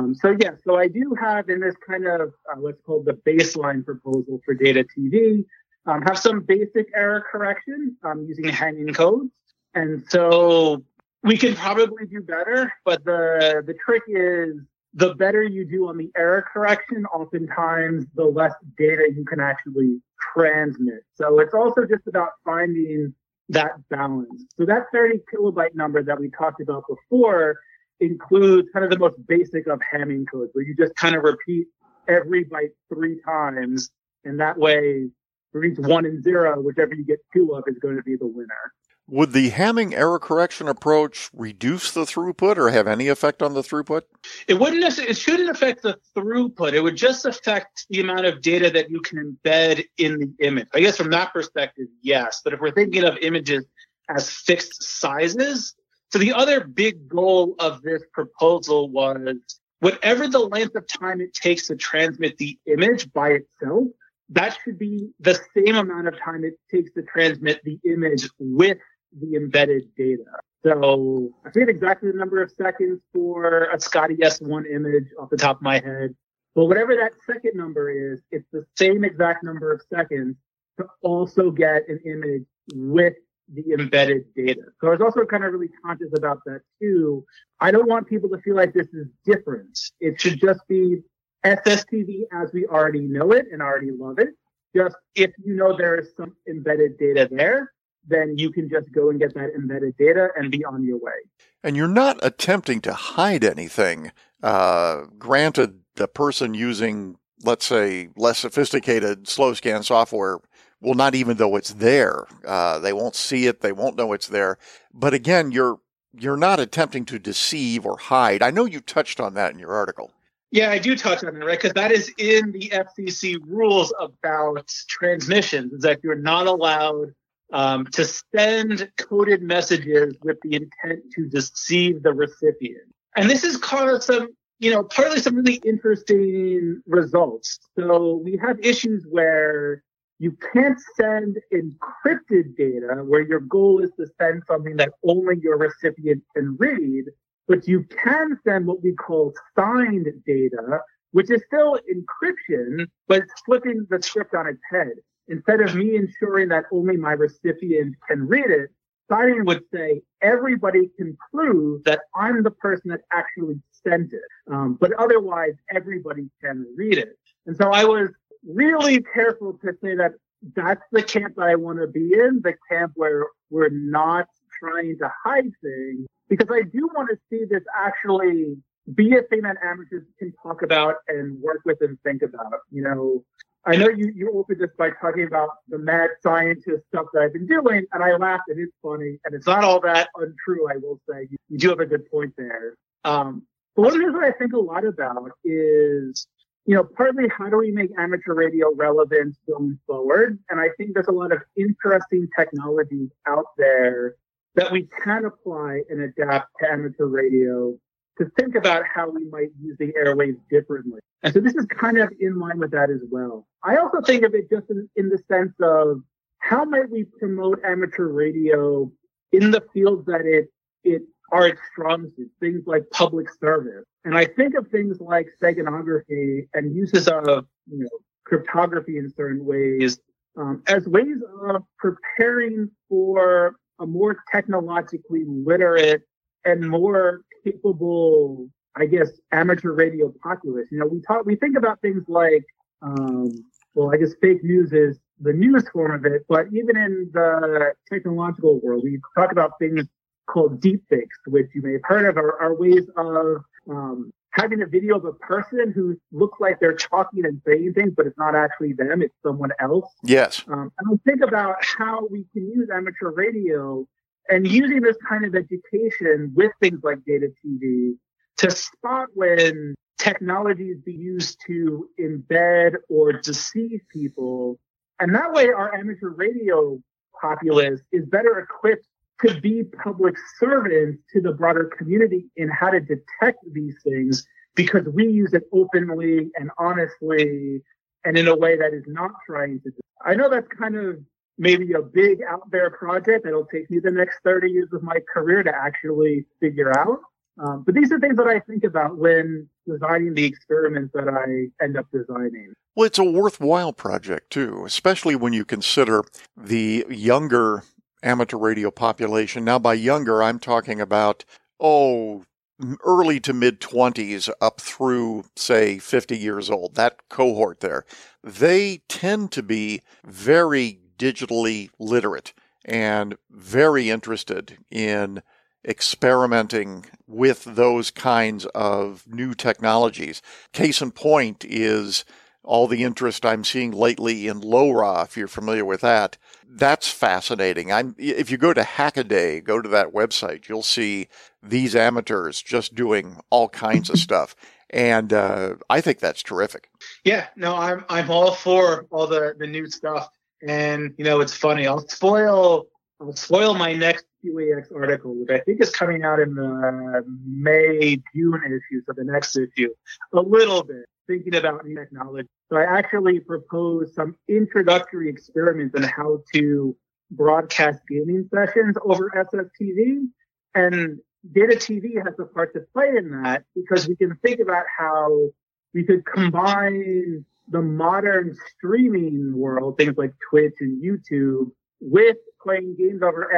So I do have in this kind of what's called the baseline proposal for data TV, have some basic error correction using hanging codes, and so we can probably do better, but the trick is the better you do on the error correction, oftentimes the less data you can actually transmit. So it's also just about finding that balance. So that 30 kilobyte number that we talked about before includes kind of the most basic of Hamming codes, where you just kind of repeat every byte 3 times, and that way for each 1 and 0, whichever you get 2 of is going to be the winner. Would the Hamming error correction approach reduce the throughput or have any effect on the throughput? It shouldn't affect the throughput. It would just affect the amount of data that you can embed in the image. I guess from that perspective, yes. But if we're thinking of images as fixed sizes, so the other big goal of this proposal was whatever the length of time it takes to transmit the image by itself, that should be the same amount of time it takes to transmit the image with the embedded data. So I forget exactly the number of seconds for a Scotty S1 image off the top of my head. But whatever that second number is, it's the same exact number of seconds to also get an image with the embedded data. So I was also kind of really conscious about that too. I don't want people to feel like this is different. It should just be SSTV as we already know it and already love it. Just if you know there is some embedded data there, then you can just go and get that embedded data and be on your way. And you're not attempting to hide anything. Granted, the person using, let's say, less sophisticated slow scan software will not even know it's there. They won't see it. They won't know it's there. But again, you're not attempting to deceive or hide. I know you touched on that in your article. Yeah, I do touch on it, right? Because that is in the FCC rules about transmissions, is that you're not allowed to send coded messages with the intent to deceive the recipient. And this has caused some, partly some really interesting results. So we have issues where you can't send encrypted data, where your goal is to send something that only your recipient can read, but you can send what we call signed data, which is still encryption, but flipping the script on its head. Instead of me ensuring that only my recipient can read it, signing would say everybody can prove that I'm the person that actually sent it. But otherwise, everybody can read it. And so I was really careful to say that that's the camp that I want to be in, the camp where we're not trying to hide things, because I do want to see this actually be a thing that amateurs can talk about and work with and think about. I know you opened this by talking about the mad scientist stuff that I've been doing, and I laughed, and it's funny, and it's not all that untrue, I will say. You do have a good point there. But one of the things that I think a lot about is, partly how do we make amateur radio relevant going forward? And I think there's a lot of interesting technologies out there that we can apply and adapt to amateur radio to think about how we might use the airwaves differently. And so this is kind of in line with that as well. I also think of it just in the sense of how might we promote amateur radio in the fields that it are its strong suits, things like public service. And I think of things like steganography and uses of cryptography in certain ways as ways of preparing for a more technologically literate and more capable, I guess, amateur radio populace. We think about things like, I guess fake news is the news form of it, but even in the technological world, we talk about things called deepfakes, which you may have heard of, are ways of having a video of a person who looks like they're talking and saying things, but it's not actually them, it's someone else. Yes. And I think about how we can use amateur radio and using this kind of education with things like data TV to spot when technology is being used to embed or deceive people. And that way our amateur radio populace is better equipped to be public servants to the broader community in how to detect these things, because we use it openly and honestly and in a way that is not trying to do. I know that's kind of maybe a big out there project that'll take me the next 30 years of my career to actually figure out. But these are things that I think about when designing the experiments that I end up designing. Well, it's a worthwhile project too, especially when you consider the younger amateur radio population. Now, by younger, I'm talking about, early to mid-20s up through, say, 50 years old, that cohort there. They tend to be very digitally literate and very interested in experimenting with those kinds of new technologies. Case in point is all the interest I'm seeing lately in LoRa, if you're familiar with that. That's fascinating. If you go to Hackaday, go to that website, you'll see these amateurs just doing all kinds of stuff. And I think that's terrific. Yeah, no, I'm all for all the new stuff. And, it's funny. I'll spoil my next QAX article, which I think is coming out in the May-June issue, so the next issue, a little bit, thinking about new technology. So I actually proposed some introductory experiments on how to broadcast gaming sessions over SSTV. And data TV has a part to play in that, because we can think about how we could combine the modern streaming world, things like Twitch and YouTube, with playing games over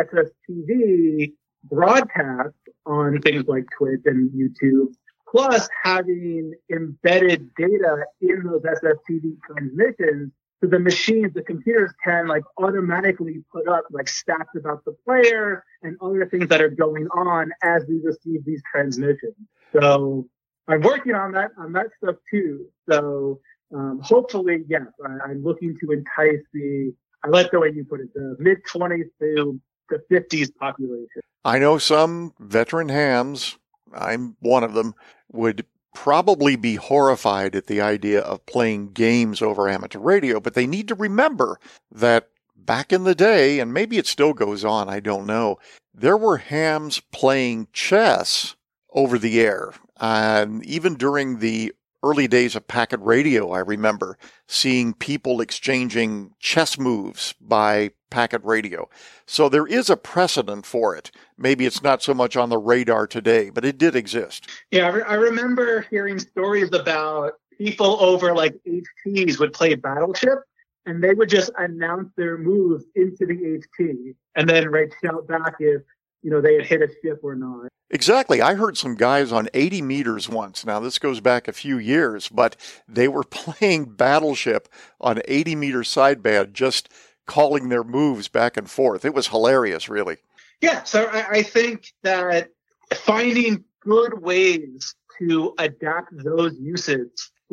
SSTV broadcast on things like Twitch and YouTube, plus having embedded data in those SSTV transmissions. So the machines, the computers can like automatically put up like stats about the player and other things that are going on as we receive these transmissions. So I'm working on that stuff too. So hopefully, yes, I'm looking to entice I like the way you put it, the mid-20s to the 50s population. I know some veteran hams, I'm one of them, would probably be horrified at the idea of playing games over amateur radio, but they need to remember that back in the day, and maybe it still goes on, I don't know, there were hams playing chess over the air. And even during the early days of packet radio, I remember seeing people exchanging chess moves by packet radio. So there is a precedent for it. Maybe it's not so much on the radar today, but it did exist. Yeah, I remember hearing stories about people over like HTs would play Battleship, and they would just announce their moves into the HT and then shout back if, they had hit a ship or not. Exactly. I heard some guys on 80 meters once. Now, this goes back a few years, but they were playing Battleship on 80 meter sideband, just calling their moves back and forth. It was hilarious, really. Yeah. So I think that finding good ways to adapt those uses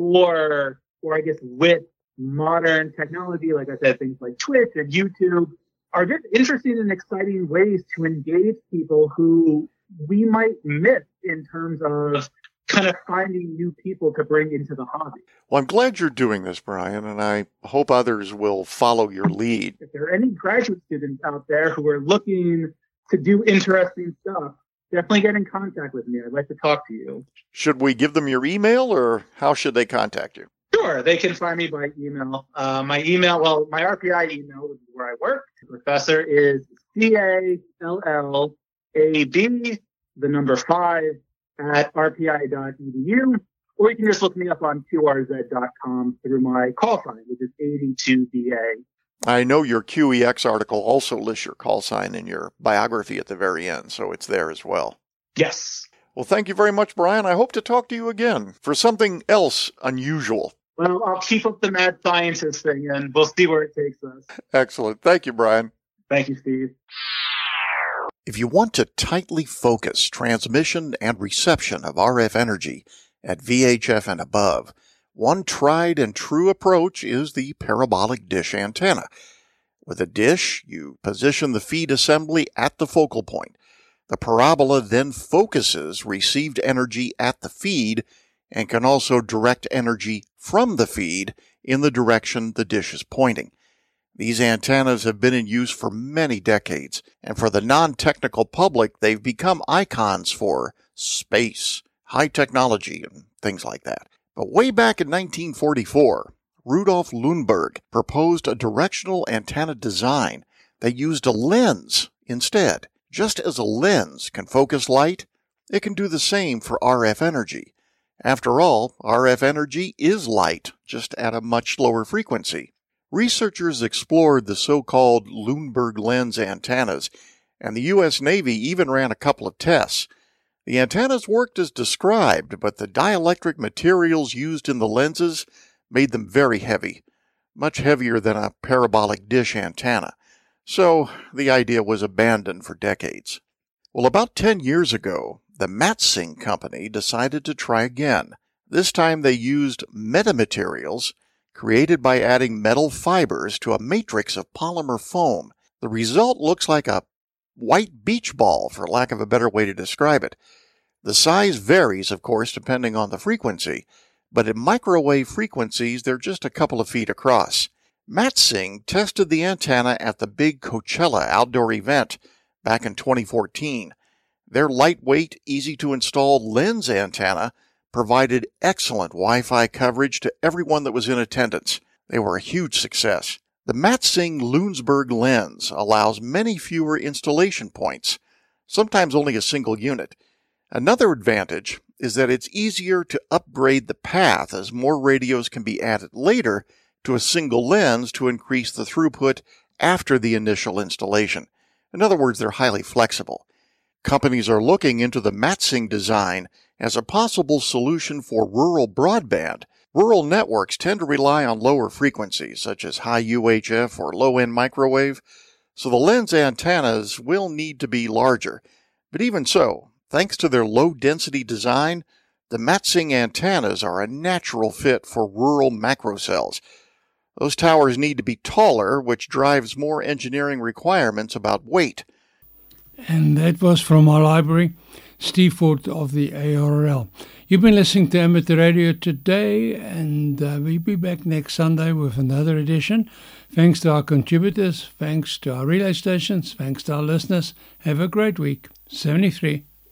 or I guess with modern technology, like I said, things like Twitch and YouTube, are just interesting and exciting ways to engage people who we might miss in terms of kind of finding new people to bring into the hobby. Well, I'm glad you're doing this, Brian, and I hope others will follow your lead. If there are any graduate students out there who are looking to do interesting stuff, definitely get in contact with me. I'd like to talk to you. Should we give them your email, or how should they contact you? Sure, they can find me by email. My RPI email, which is where I work, professor, is CALLAB, 5 at rpi.edu, or you can just look me up on qrz.com through my call sign, which is 82BA. I know your QEX article also lists your call sign in your biography at the very end, so it's there as well. Yes. Well, thank you very much, Brian. I hope to talk to you again for something else unusual. Well, I'll keep up the mad scientist thing, and we'll see where it takes us. Excellent. Thank you, Brian. Thank you, Steve. If you want to tightly focus transmission and reception of RF energy at VHF and above, one tried and true approach is the parabolic dish antenna. With a dish, you position the feed assembly at the focal point. The parabola then focuses received energy at the feed and can also direct energy from the feed in the direction the dish is pointing. These antennas have been in use for many decades, and for the non-technical public, they've become icons for space, high technology, and things like that. But way back in 1944, Rudolf Lundberg proposed a directional antenna design that used a lens instead. Just as a lens can focus light, it can do the same for RF energy. After all, RF energy is light, just at a much lower frequency. Researchers explored the so-called Lundberg lens antennas, and the U.S. Navy even ran a couple of tests. The antennas worked as described, but the dielectric materials used in the lenses made them very heavy, much heavier than a parabolic dish antenna. So the idea was abandoned for decades. Well, about 10 years ago, the Matsing company decided to try again. This time they used metamaterials created by adding metal fibers to a matrix of polymer foam. The result looks like a white beach ball, for lack of a better way to describe it. The size varies, of course, depending on the frequency, but at microwave frequencies, they're just a couple of feet across. Matsing tested the antenna at the big Coachella outdoor event back in 2014. Their lightweight, easy-to-install lens antenna provided excellent Wi-Fi coverage to everyone that was in attendance. They were a huge success. The Matsing Lundberg lens allows many fewer installation points, sometimes only a single unit. Another advantage is that it's easier to upgrade the path as more radios can be added later to a single lens to increase the throughput after the initial installation. In other words, they're highly flexible. Companies are looking into the Matsing design as a possible solution for rural broadband. Rural networks tend to rely on lower frequencies, such as high UHF or low-end microwave, so the lens antennas will need to be larger. But even so, thanks to their low-density design, the Matsing antennas are a natural fit for rural macro cells. Those towers need to be taller, which drives more engineering requirements about weight. And that was from our library, Steve Ford of the ARRL. You've been listening to Amateur Radio today, and we'll be back next Sunday with another edition. Thanks to our contributors, thanks to our relay stations, thanks to our listeners. Have a great week. 73.